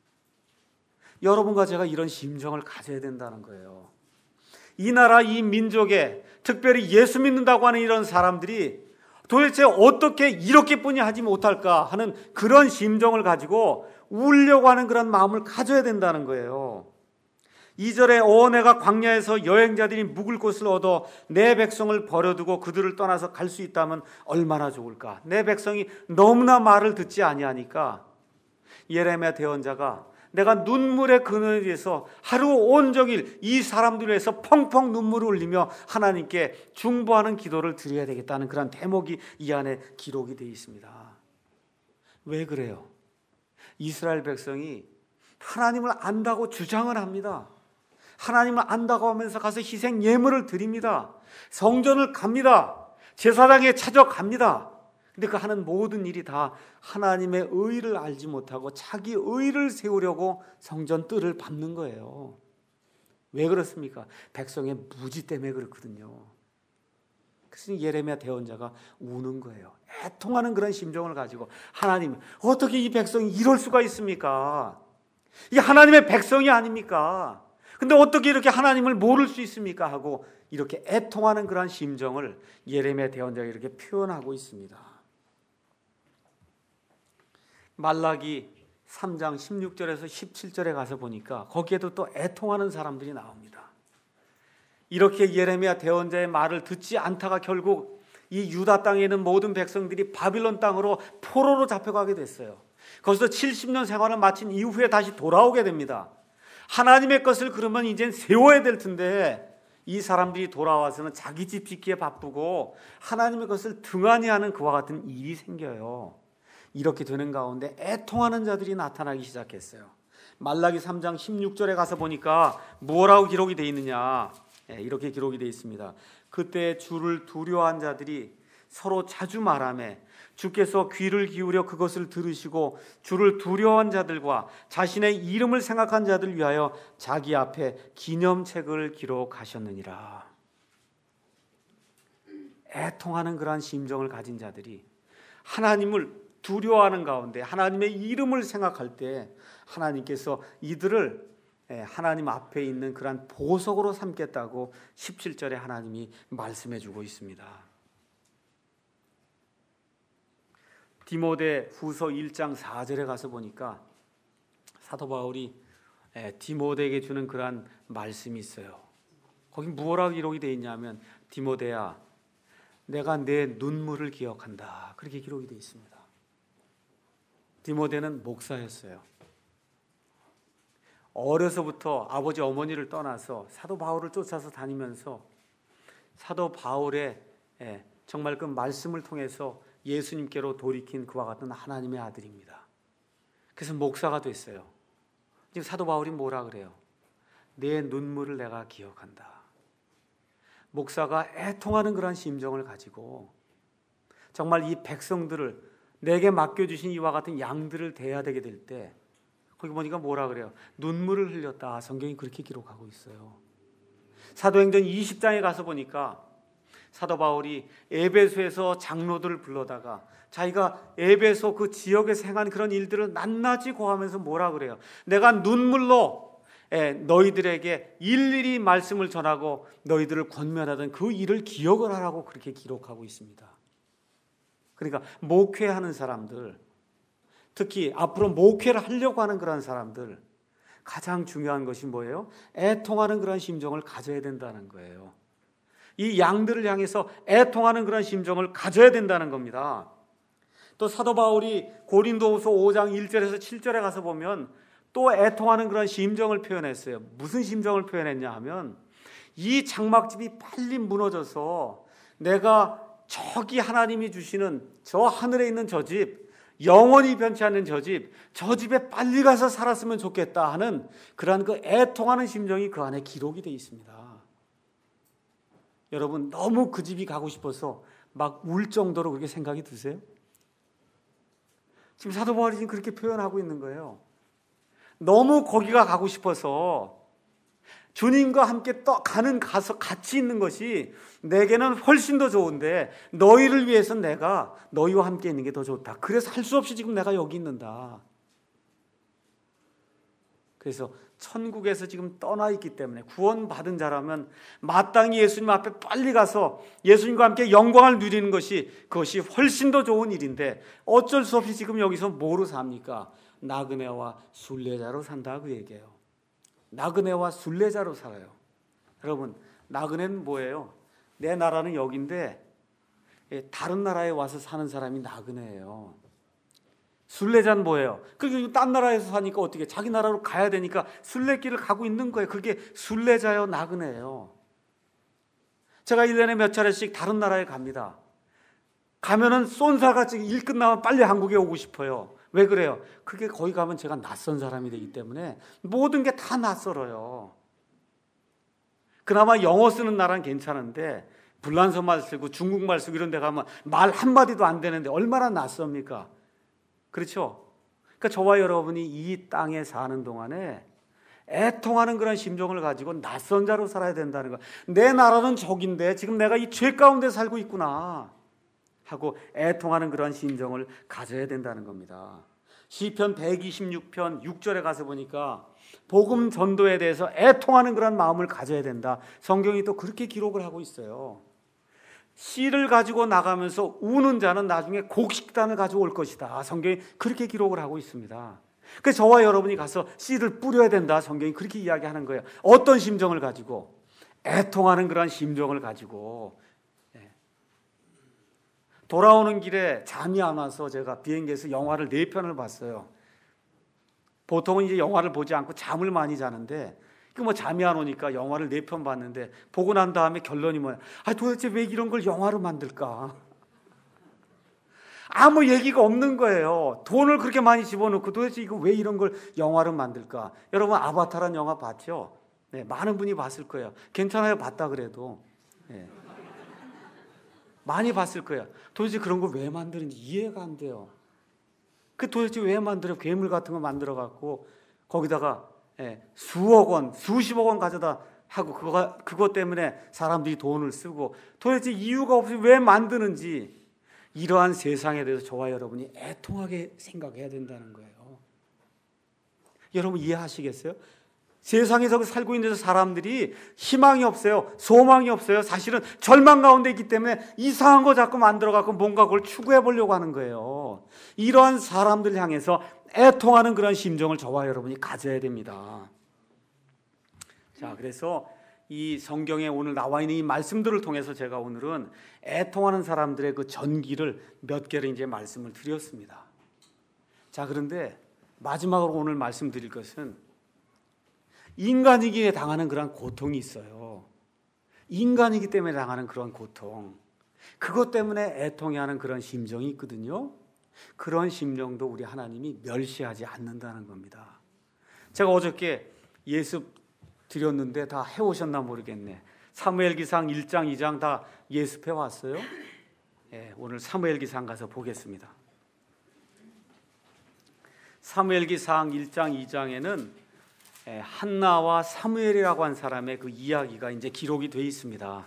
여러분과 제가 이런 심정을 가져야 된다는 거예요. 이 나라 이 민족에 특별히 예수 믿는다고 하는 이런 사람들이 도대체 어떻게 이렇게뿐이 하지 못할까 하는 그런 심정을 가지고 울려고 하는 그런 마음을 가져야 된다는 거예요. 2절에 내가 광야에서 여행자들이 묵을 곳을 얻어 내 백성을 버려두고 그들을 떠나서 갈 수 있다면 얼마나 좋을까? 내 백성이 너무나 말을 듣지 아니하니까 예레미야 대언자가 내가 눈물의 근원에 대해서 하루 온종일 이 사람들을 위해서 펑펑 눈물을 흘리며 하나님께 중보하는 기도를 드려야 되겠다는 그런 대목이 이 안에 기록이 되어 있습니다. 왜 그래요? 이스라엘 백성이 하나님을 안다고 주장을 합니다. 하나님을 안다고 하면서 가서 희생 예물을 드립니다. 성전을 갑니다. 제사장에 찾아갑니다. 근데 그 하는 모든 일이 다 하나님의 의를 알지 못하고 자기 의를 세우려고 성전 뜰을 밟는 거예요. 왜 그렇습니까? 백성의 무지 때문에 그렇거든요. 그래서 예레미야 대언자가 우는 거예요. 애통하는 그런 심정을 가지고 하나님, 어떻게 이 백성이 이럴 수가 있습니까? 이게 하나님의 백성이 아닙니까? 근데 어떻게 이렇게 하나님을 모를 수 있습니까? 하고 이렇게 애통하는 그러한 심정을 예레미야 대언자가 이렇게 표현하고 있습니다. 말라기 3장 16절에서 17절에 가서 보니까 거기에도 또 애통하는 사람들이 나옵니다. 이렇게 예레미야 대언자의 말을 듣지 않다가 결국 이 유다 땅에 있는 모든 백성들이 바빌론 땅으로 포로로 잡혀가게 됐어요. 거기서 70년 생활을 마친 이후에 다시 돌아오게 됩니다. 하나님의 것을 그러면 이젠 세워야 될 텐데 이 사람들이 돌아와서는 자기 집 짓기에 바쁘고 하나님의 것을 등한히 하는 그와 같은 일이 생겨요. 이렇게 되는 가운데 애통하는 자들이 나타나기 시작했어요. 말라기 3장 16절에 가서 보니까 뭐라고 기록이 되어 있느냐, 이렇게 기록이 되어 있습니다. 그때 주를 두려워한 자들이 서로 자주 말하며 주께서 귀를 기울여 그것을 들으시고 주를 두려워한 자들과 자신의 이름을 생각한 자들 위하여 자기 앞에 기념책을 기록하셨느니라. 애통하는 그러한 심정을 가진 자들이 하나님을 두려워하는 가운데 하나님의 이름을 생각할 때 하나님께서 이들을 하나님 앞에 있는 그러한 보석으로 삼겠다고 17절에 하나님이 말씀해 주고 있습니다. 디모데 후서 1장 4절에 가서 보니까 사도 바울이 디모데에게 주는 그러한 말씀이 있어요. 거기 뭐라고 기록이 되어 있냐면 디모데야 내가 내 눈물을 기억한다, 그렇게 기록이 되어 있습니다. 디모데는 목사였어요. 어려서부터 아버지 어머니를 떠나서 사도 바울을 쫓아서 다니면서 사도 바울의 정말 그 말씀을 통해서 예수님께로 돌이킨 그와 같은 하나님의 아들입니다. 그래서 목사가 됐어요. 지금 사도 바울이 뭐라 그래요? 내 눈물을 내가 기억한다. 목사가 애통하는 그런 심정을 가지고 정말 이 백성들을 내게 맡겨주신 이와 같은 양들을 대해야 되게 될 때 거기 보니까 뭐라 그래요? 눈물을 흘렸다. 성경이 그렇게 기록하고 있어요. 사도행전 20장에 가서 보니까 사도 바울이 에베소에서 장로들을 불러다가 자기가 에베소 그 지역에서 행한 그런 일들을 낱낱이 고하면서 뭐라 그래요? 내가 눈물로 너희들에게 일일이 말씀을 전하고 너희들을 권면하던 그 일을 기억을 하라고 그렇게 기록하고 있습니다. 그러니까 목회하는 사람들, 특히 앞으로 목회를 하려고 하는 그런 사람들, 가장 중요한 것이 뭐예요? 애통하는 그런 심정을 가져야 된다는 거예요. 이 양들을 향해서 애통하는 그런 심정을 가져야 된다는 겁니다. 또 사도 바울이 고린도후서 5장 1절에서 7절에 가서 보면 또 애통하는 그런 심정을 표현했어요. 무슨 심정을 표현했냐 하면 이 장막집이 빨리 무너져서 내가 저기 하나님이 주시는 저 하늘에 있는 저 집, 영원히 변치 않는 저 집에 빨리 가서 살았으면 좋겠다 하는 그러한 그 애통하는 심정이 그 안에 기록이 되어 있습니다. 여러분 너무 그 집이 가고 싶어서 막 울 정도로 그렇게 생각이 드세요? 지금 사도 바울이 지금 그렇게 표현하고 있는 거예요. 너무 거기가 가고 싶어서 주님과 함께 가서 같이 있는 것이 내게는 훨씬 더 좋은데 너희를 위해서 내가 너희와 함께 있는 게 더 좋다. 그래서 할 수 없이 지금 내가 여기 있는다. 그래서 천국에서 지금 떠나 있기 때문에 구원받은 자라면 마땅히 예수님 앞에 빨리 가서 예수님과 함께 영광을 누리는 것이 그것이 훨씬 더 좋은 일인데 어쩔 수 없이 지금 여기서 뭐로 삽니까? 나그네와 순례자로 산다 그 얘기예요. 나그네와 순례자로 살아요. 여러분 나그네는 뭐예요? 내 나라는 여기인데 다른 나라에 와서 사는 사람이 나그네예요. 순례자는 뭐예요? 그게 딴 나라에서 사니까 어떻게 자기 나라로 가야 되니까 순례길을 가고 있는 거예요. 그게 순례자요 나그네예요. 제가 1년에 몇 차례씩 다른 나라에 갑니다. 가면은 쏜살같이 일 끝나면 빨리 한국에 오고 싶어요. 왜 그래요? 그게 거기 가면 제가 낯선 사람이 되기 때문에 모든 게 다 낯설어요. 그나마 영어 쓰는 나라는 괜찮은데 불란서말 쓰고 중국말 쓰고 이런 데 가면 말 한마디도 안 되는데 얼마나 낯섭니까? 그렇죠? 그러니까 저와 여러분이 이 땅에 사는 동안에 애통하는 그런 심정을 가지고 낯선 자로 살아야 된다는 거야. 내 나라는 저긴데 지금 내가 이 죄 가운데 살고 있구나 하고 애통하는 그런 심정을 가져야 된다는 겁니다. 시편 126편 6절에 가서 보니까 복음 전도에 대해서 애통하는 그런 마음을 가져야 된다. 성경이 또 그렇게 기록을 하고 있어요. 씨를 가지고 나가면서 우는 자는 나중에 곡식단을 가지고 올 것이다. 성경이 그렇게 기록을 하고 있습니다. 그래서 저와 여러분이 가서 씨를 뿌려야 된다. 성경이 그렇게 이야기하는 거예요. 어떤 심정을 가지고? 애통하는 그런 심정을 가지고. 돌아오는 길에 잠이 안 와서 제가 비행기에서 영화를 4편을 봤어요. 보통은 이제 영화를 보지 않고 잠을 많이 자는데 잠이 안 오니까 영화를 4편 봤는데 보고 난 다음에 결론이 뭐야? 도대체 왜 이런 걸 영화로 만들까? 아무 얘기가 없는 거예요. 돈을 그렇게 많이 집어넣고 도대체 이거 왜 이런 걸 영화로 만들까? 여러분 아바타라는 영화 봤죠? 네, 많은 분이 봤을 거예요. 괜찮아요, 봤다 그래도. 네. 많이 봤을 거예요. 도대체 그런 걸 왜 만드는지 이해가 안 돼요. 도대체 왜 만들어? 괴물 같은 거 만들어 갖고 거기다가 수억 원, 수십억 원 가져다 하고 그것 때문에 사람들이 돈을 쓰고 도대체 이유가 없이 왜 만드는지 이러한 세상에 대해서 저와 여러분이 애통하게 생각해야 된다는 거예요. 여러분 이해하시겠어요? 세상에서 살고 있는 사람들이 희망이 없어요. 소망이 없어요. 사실은 절망 가운데 있기 때문에 이상한 거 자꾸 만들어갖고 뭔가 그걸 추구해 보려고 하는 거예요. 이러한 사람들 향해서 애통하는 그런 심정을 저와 여러분이 가져야 됩니다. 자, 그래서 이 성경에 오늘 나와 있는 이 말씀들을 통해서 제가 오늘은 애통하는 사람들의 그 전기를 몇 개를 이제 말씀을 드렸습니다. 자, 그런데 마지막으로 오늘 말씀드릴 것은 인간이기에 당하는 그런 고통이 있어요. 인간이기 때문에 당하는 그런 고통. 그것 때문에 애통해하는 그런 심정이 있거든요. 그런 심정도 우리 하나님이 멸시하지 않는다는 겁니다. 제가 어저께 예습 드렸는데 다 해오셨나 모르겠네. 사무엘기상 1장, 2장 다 예습해 왔어요? 네, 오늘 사무엘기상 가서 보겠습니다. 사무엘기상 1장, 2장에는 한나와 사무엘이라고 한 사람의 그 이야기가 이제 기록이 되어 있습니다.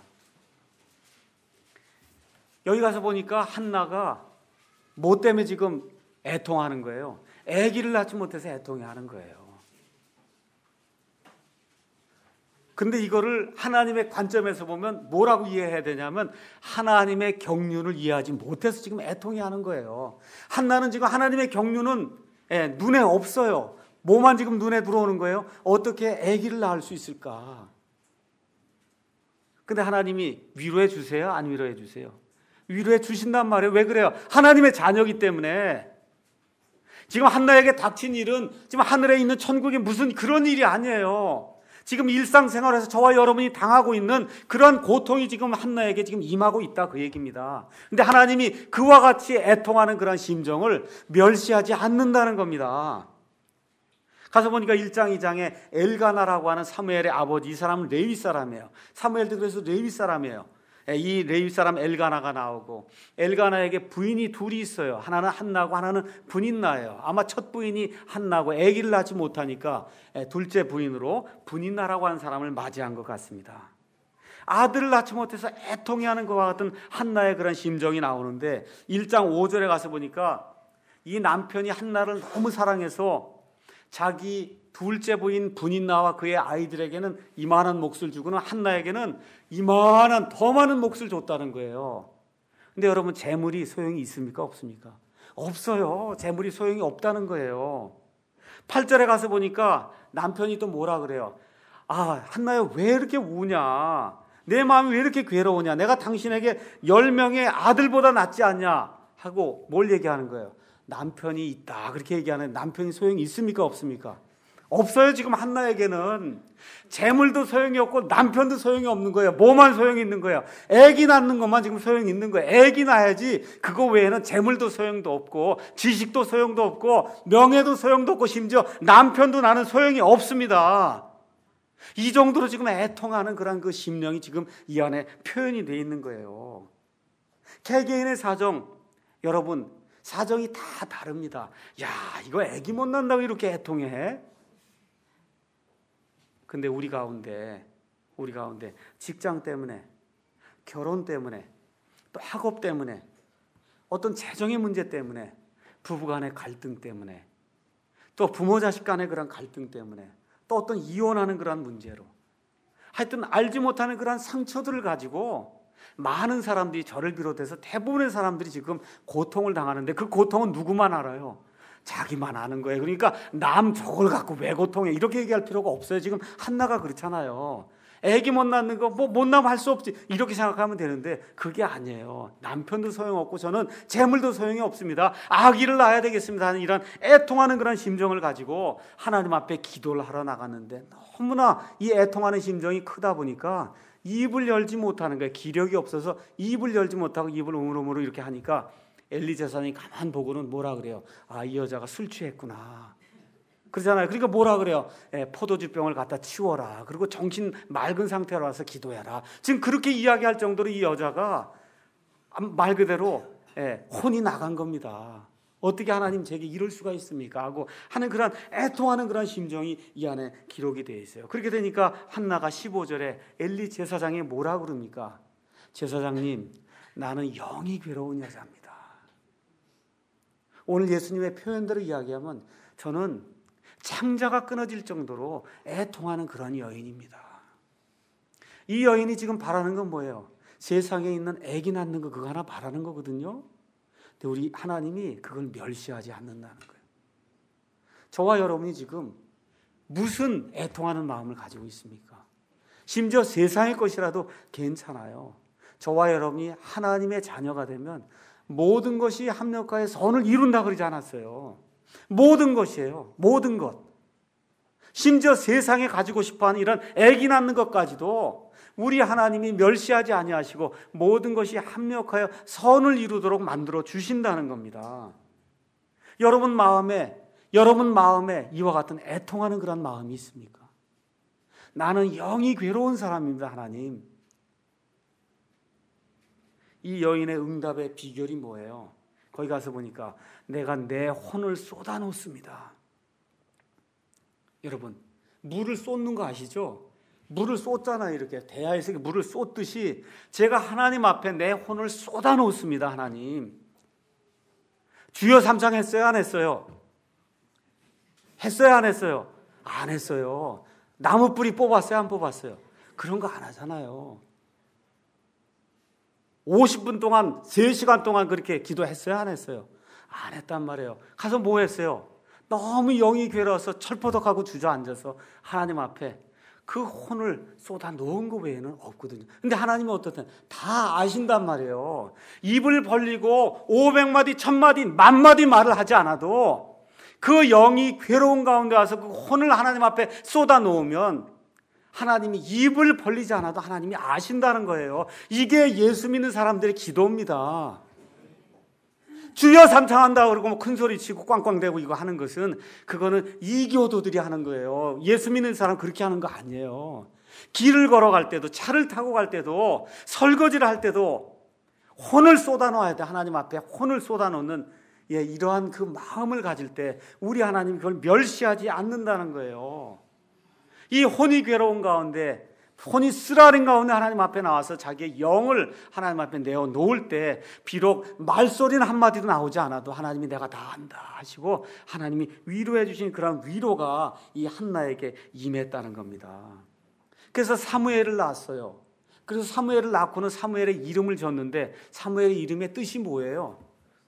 여기 가서 보니까 한나가 뭐 때문에 지금 애통하는 거예요? 아기를 낳지 못해서 애통해하는 거예요. 근데 이거를 하나님의 관점에서 보면 뭐라고 이해해야 되냐면 하나님의 경륜을 이해하지 못해서 지금 애통해하는 거예요. 한나는 지금 하나님의 경륜은 눈에 없어요. 뭐만 지금 눈에 들어오는 거예요? 어떻게 아기를 낳을 수 있을까? 근데 하나님이 위로해 주세요? 안 위로해 주세요? 위로해 주신단 말이에요. 왜 그래요? 하나님의 자녀이기 때문에. 지금 한나에게 닥친 일은 지금 하늘에 있는 천국에 무슨 그런 일이 아니에요. 지금 일상생활에서 저와 여러분이 당하고 있는 그런 고통이 지금 한나에게 지금 임하고 있다 그 얘기입니다. 근데 하나님이 그와 같이 애통하는 그런 심정을 멸시하지 않는다는 겁니다. 가서 보니까 1장 2장에 엘가나라고 하는 사무엘의 아버지, 이 사람은 레위 사람이에요. 사무엘도 그래서 레위 사람이에요. 이 레위 사람 엘가나가 나오고 엘가나에게 부인이 둘이 있어요. 하나는 한나고 하나는 분인나예요. 아마 첫 부인이 한나고 아기를 낳지 못하니까 둘째 부인으로 분인나라고 하는 사람을 맞이한 것 같습니다. 아들을 낳지 못해서 애통해하는 것과 같은 한나의 그런 심정이 나오는데 1장 5절에 가서 보니까 이 남편이 한나를 너무 사랑해서 자기 둘째 부인 분인나와 그의 아이들에게는 이만한 몫을 주고는 한나에게는 이만한 더 많은 몫을 줬다는 거예요. 근데 여러분 재물이 소용이 있습니까? 없습니까? 없어요. 재물이 소용이 없다는 거예요. 8절에 가서 보니까 남편이 또 뭐라 그래요? 한나야 왜 이렇게 우냐? 내 마음이 왜 이렇게 괴로우냐? 내가 당신에게 10명의 아들보다 낫지 않냐? 하고 뭘 얘기하는 거예요? 남편이 있다 그렇게 얘기하는 남편이 소용이 있습니까? 없습니까? 없어요. 지금 한나에게는 재물도 소용이 없고 남편도 소용이 없는 거예요. 뭐만 소용이 있는 거예요? 아기 낳는 것만 지금 소용이 있는 거예요. 아기 낳아야지. 그거 외에는 재물도 소용도 없고 지식도 소용도 없고 명예도 소용도 없고 심지어 남편도 나는 소용이 없습니다. 이 정도로 지금 애통하는 그런 그 심령이 지금 이 안에 표현이 되어 있는 거예요. 개개인의 사정, 여러분 사정이 다 다릅니다. 야, 이거 아기 못 낳는다고 이렇게 애통해? 근데 우리 가운데 직장 때문에, 결혼 때문에, 또 학업 때문에, 어떤 재정의 문제 때문에, 부부간의 갈등 때문에 또 부모 자식 간의 그런 갈등 때문에, 또 어떤 이혼하는 그런 문제로, 하여튼 알지 못하는 그런 상처들을 가지고 많은 사람들이, 저를 비롯해서 대부분의 사람들이 지금 고통을 당하는데, 그 고통은 누구만 알아요? 자기만 아는 거예요. 그러니까 남 저걸 갖고 왜 고통해, 이렇게 얘기할 필요가 없어요. 지금 한나가 그렇잖아요. 애기 못 낳는 거 뭐 못 낳으면 할 수 없지, 이렇게 생각하면 되는데 그게 아니에요. 남편도 소용없고 저는 재물도 소용이 없습니다. 아기를 낳아야 되겠습니다 하는 이런 애통하는 그런 심정을 가지고 하나님 앞에 기도를 하러 나갔는데, 너무나 이 애통하는 심정이 크다 보니까 입을 열지 못하는 거예요. 기력이 없어서 입을 열지 못하고 입을 우물우물 이렇게 하니까 엘리 제사장이 가만 보고는 뭐라 그래요? 아, 이 여자가 술 취했구나, 그러잖아요. 그러니까 뭐라 그래요? 포도주병을 갖다 치워라, 그리고 정신 맑은 상태로 와서 기도해라. 지금 그렇게 이야기할 정도로 이 여자가 말 그대로 혼이 나간 겁니다. 어떻게 하나님 제게 이럴 수가 있습니까? 하고 하는 그런 애통하는 그런 심정이 이 안에 기록이 되어 있어요. 그렇게 되니까 한나가 15절에 엘리 제사장이 뭐라 그럽니까? 제사장님, 나는 영이 괴로운 여자입니다. 오늘 예수님의 표현대로 이야기하면 저는 창자가 끊어질 정도로 애통하는 그런 여인입니다. 이 여인이 지금 바라는 건 뭐예요? 세상에 있는 아기 낳는 거, 그거 하나 바라는 거거든요. 근데 우리 하나님이 그걸 멸시하지 않는다는 거예요. 저와 여러분이 지금 무슨 애통하는 마음을 가지고 있습니까? 심지어 세상의 것이라도 괜찮아요. 저와 여러분이 하나님의 자녀가 되면 모든 것이 합력하여 선을 이룬다 그러지 않았어요? 모든 것이에요. 모든 것. 심지어 세상에 가지고 싶어하는 이런 애기 낳는 것까지도 우리 하나님이 멸시하지 아니하시고 모든 것이 합력하여 선을 이루도록 만들어 주신다는 겁니다. 여러분 마음에 이와 같은 애통하는 그런 마음이 있습니까? 나는 영이 괴로운 사람입니다, 하나님. 이 여인의 응답의 비결이 뭐예요? 거기 가서 보니까 내가 내 혼을 쏟아놓습니다. 여러분, 물을 쏟는 거 아시죠? 물을 쏟잖아요. 이렇게 대야에서 물을 쏟듯이 제가 하나님 앞에 내 혼을 쏟아놓습니다. 하나님, 주여 삼창했어요? 안 했어요? 했어요? 안 했어요? 안 했어요. 나무 뿌리 뽑았어요? 안 뽑았어요? 그런 거 안 하잖아요. 50분 동안 3시간 동안 그렇게 기도했어요? 안 했어요? 안 했단 말이에요. 가서 뭐 했어요? 너무 영이 괴로워서 철포덕하고 주저앉아서 하나님 앞에 그 혼을 쏟아 놓은 것 외에는 없거든요. 근데 하나님은 어떻든 다 아신단 말이에요. 입을 벌리고 500마디, 1000마디, 10,000마디 말을 하지 않아도 그 영이 괴로운 가운데 와서 그 혼을 하나님 앞에 쏟아 놓으면 하나님이 입을 벌리지 않아도 하나님이 아신다는 거예요. 이게 예수 믿는 사람들의 기도입니다. 주여 삼창한다 그러고 뭐 큰 소리 치고 꽝꽝대고 이거 하는 것은, 그거는 이교도들이 하는 거예요. 예수 믿는 사람 그렇게 하는 거 아니에요. 길을 걸어갈 때도, 차를 타고 갈 때도, 설거지를 할 때도 혼을 쏟아놓아야 돼. 하나님 앞에 혼을 쏟아놓는 이러한 그 마음을 가질 때 우리 하나님이 그걸 멸시하지 않는다는 거예요. 이 혼이 괴로운 가운데, 혼이 쓰라린 가운데 하나님 앞에 나와서 자기의 영을 하나님 앞에 내어놓을 때 비록 말소리는 한마디도 나오지 않아도 하나님이 내가 다 안다 하시고 하나님이 위로해 주신 그런 위로가 이 한나에게 임했다는 겁니다. 그래서 사무엘을 낳았어요. 그래서 사무엘을 낳고는 사무엘의 이름을 줬는데, 사무엘의 이름의 뜻이 뭐예요?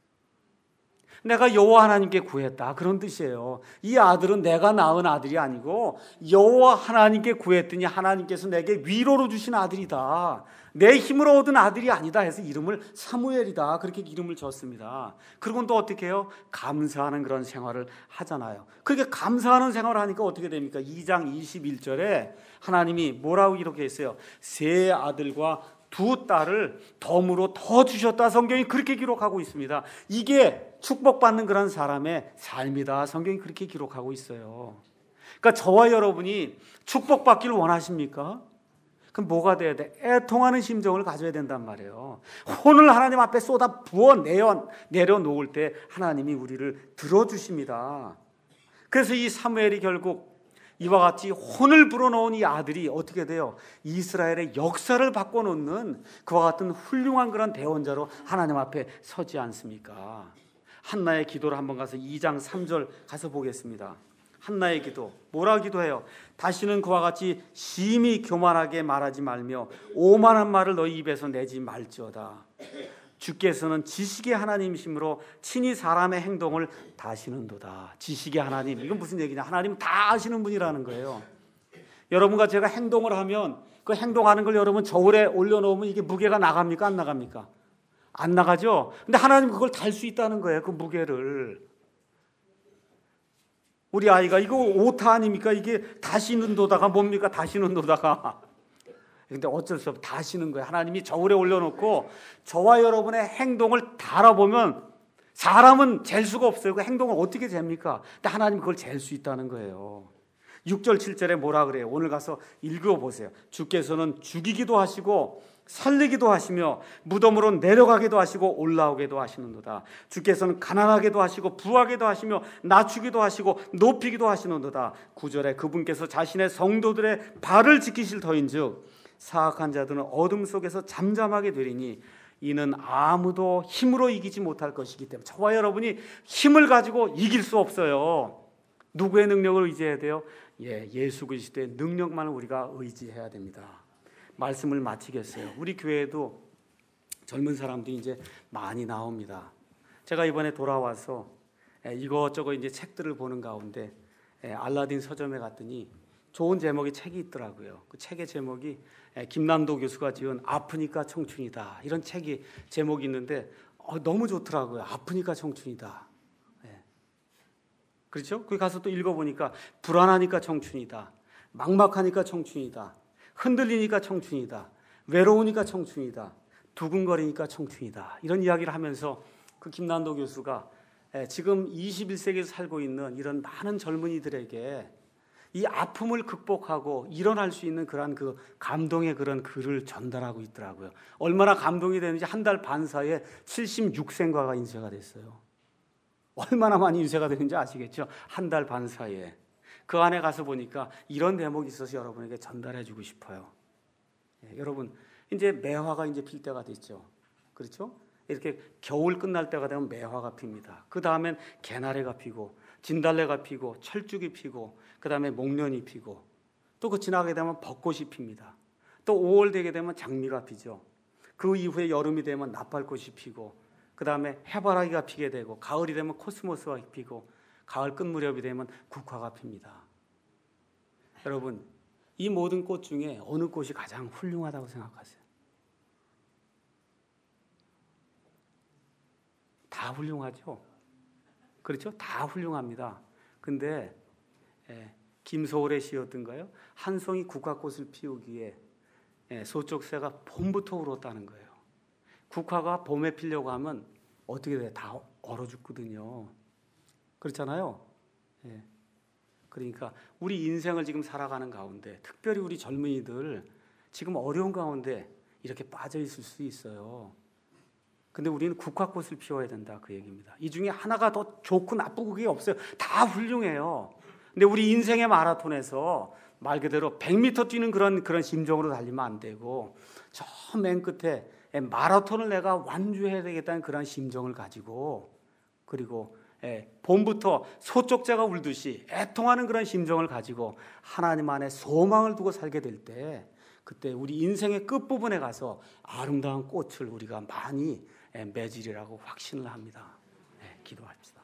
내가 여호와 하나님께 구했다, 그런 뜻이에요. 이 아들은 내가 낳은 아들이 아니고 여호와 하나님께 구했더니 하나님께서 내게 위로로 주신 아들이다, 내 힘으로 얻은 아들이 아니다 해서 이름을 사무엘이다, 그렇게 이름을 줬습니다. 그리고 또 어떻게 해요? 감사하는 그런 생활을 하잖아요. 그렇게 감사하는 생활을 하니까 어떻게 됩니까? 2장 21절에 하나님이 뭐라고 이렇게 했어요? 세 아들과 2 딸을 덤으로 더 주셨다, 성경이 그렇게 기록하고 있습니다. 이게 축복받는 그런 사람의 삶이다, 성경이 그렇게 기록하고 있어요. 그러니까 저와 여러분이 축복받기를 원하십니까? 그럼 뭐가 돼야 돼? 애통하는 심정을 가져야 된단 말이에요. 혼을 하나님 앞에 쏟아 부어 내려놓을 때 하나님이 우리를 들어주십니다. 그래서 이 사무엘이 결국 이와 같이 혼을 불어넣은 이 아들이 어떻게 돼요? 이스라엘의 역사를 바꿔놓는 그와 같은 훌륭한 그런 대원자로 하나님 앞에 서지 않습니까? 한나의 기도를 한번 가서 2장 3절 가서 보겠습니다. 한나의 기도 뭐라 기도해요? 다시는 그와 같이 심히 교만하게 말하지 말며 오만한 말을 너희 입에서 내지 말지어다. 주께서는 지식의 하나님이시므로 친히 사람의 행동을 다시는도다. 지식의 하나님, 이건 무슨 얘기냐? 하나님 다 아시는 분이라는 거예요. 여러분과 제가 행동을 하면 그 행동하는 걸 여러분 저울에 올려놓으면 이게 무게가 나갑니까? 안 나갑니까? 안 나가죠? 근데 하나님 그걸 달 수 있다는 거예요. 그 무게를. 우리 아이가 이거 오타 아닙니까? 이게 다시는도다가 뭡니까? 다시는도다가. 근데 어쩔 수 없어. 다시는 거예요. 하나님이 저울에 올려놓고 저와 여러분의 행동을 달아보면 사람은 잴 수가 없어요. 그 행동을 어떻게 잽니까? 근데 하나님 그걸 잴 수 있다는 거예요. 6절 7절에 뭐라 그래요? 오늘 가서 읽어보세요. 주께서는 죽이기도 하시고 살리기도 하시며 무덤으로 내려가기도 하시고 올라오기도 하시는도다. 주께서는 가난하게도 하시고 부하게도 하시며 낮추기도 하시고 높이기도 하시는도다. 9절에 그분께서 자신의 성도들의 발을 지키실 터인즉 사악한 자들은 어둠 속에서 잠잠하게 되리니 이는 아무도 힘으로 이기지 못할 것이기 때문에 저와 여러분이 힘을 가지고 이길 수 없어요. 누구의 능력을 의지해야 돼요? 예수 그리스도의 능력만을 우리가 의지해야 됩니다. 말씀을 마치겠어요. 우리 교회에도 젊은 사람들이 이제 많이 나옵니다. 제가 이번에 돌아와서 이것저것 이제 책들을 보는 가운데 알라딘 서점에 갔더니 좋은 제목의 책이 있더라고요. 그 책의 제목이 김남도 교수가 지은 아프니까 청춘이다. 이런 책이 제목이 있는데 너무 좋더라고요. 아프니까 청춘이다. 그렇죠? 거기 가서 또 읽어보니까 불안하니까 청춘이다. 막막하니까 청춘이다. 흔들리니까 청춘이다. 외로우니까 청춘이다. 두근거리니까 청춘이다. 이런 이야기를 하면서 그 김남도 교수가 지금 21세기에 살고 있는 이런 많은 젊은이들에게 이 아픔을 극복하고 일어날 수 있는 그런 그 감동의 그런 글을 전달하고 있더라고요. 얼마나 감동이 되는지 한 달 반 사이에 76생과가 인쇄가 됐어요. 얼마나 많이 인쇄가 되는지 아시겠죠? 한 달 반 사이에. 그 안에 가서 보니까 이런 대목이 있어서 여러분에게 전달해 주고 싶어요. 여러분, 이제 매화가 이제 필 때가 됐죠. 그렇죠? 이렇게 겨울 끝날 때가 되면 매화가 핍니다. 그 다음엔 개나리가 피고 진달래가 피고 철쭉이 피고 그 다음에 목련이 피고 또 그 지나게 되면 벚꽃이 핍니다. 또 5월 되게 되면 장미가 피죠. 그 이후에 여름이 되면 나팔꽃이 피고 그 다음에 해바라기가 피게 되고 가을이 되면 코스모스가 피고 가을 끝 무렵이 되면 국화가 핍니다. 여러분, 이 모든 꽃 중에 어느 꽃이 가장 훌륭하다고 생각하세요? 다 훌륭하죠? 그렇죠? 다 훌륭합니다. 근데 김소월의 시였던가요? 한 송이 국화꽃을 피우기에 소쪽새가 봄부터 울었다는 거예요. 국화가 봄에 피려고 하면 어떻게 돼? 다 얼어 죽거든요. 그렇잖아요. 그러니까 우리 인생을 지금 살아가는 가운데 특별히 우리 젊은이들 지금 어려운 가운데 이렇게 빠져 있을 수 있어요. 근데 우리는 국화꽃을 피워야 된다 그 얘기입니다. 이 중에 하나가 더 좋고 나쁘고 그게 없어요. 다 훌륭해요. 근데 우리 인생의 마라톤에서 말 그대로 100m 뛰는 그런 심정으로 달리면 안 되고 저 맨 끝에 마라톤을 내가 완주해야 되겠다는 그런 심정을 가지고 그리고 봄부터 소쪽새가 울듯이 애통하는 그런 심정을 가지고 하나님 안에 소망을 두고 살게 될 때 그때 우리 인생의 끝부분에 가서 아름다운 꽃을 우리가 많이 맺으리라고 확신을 합니다. 기도합시다.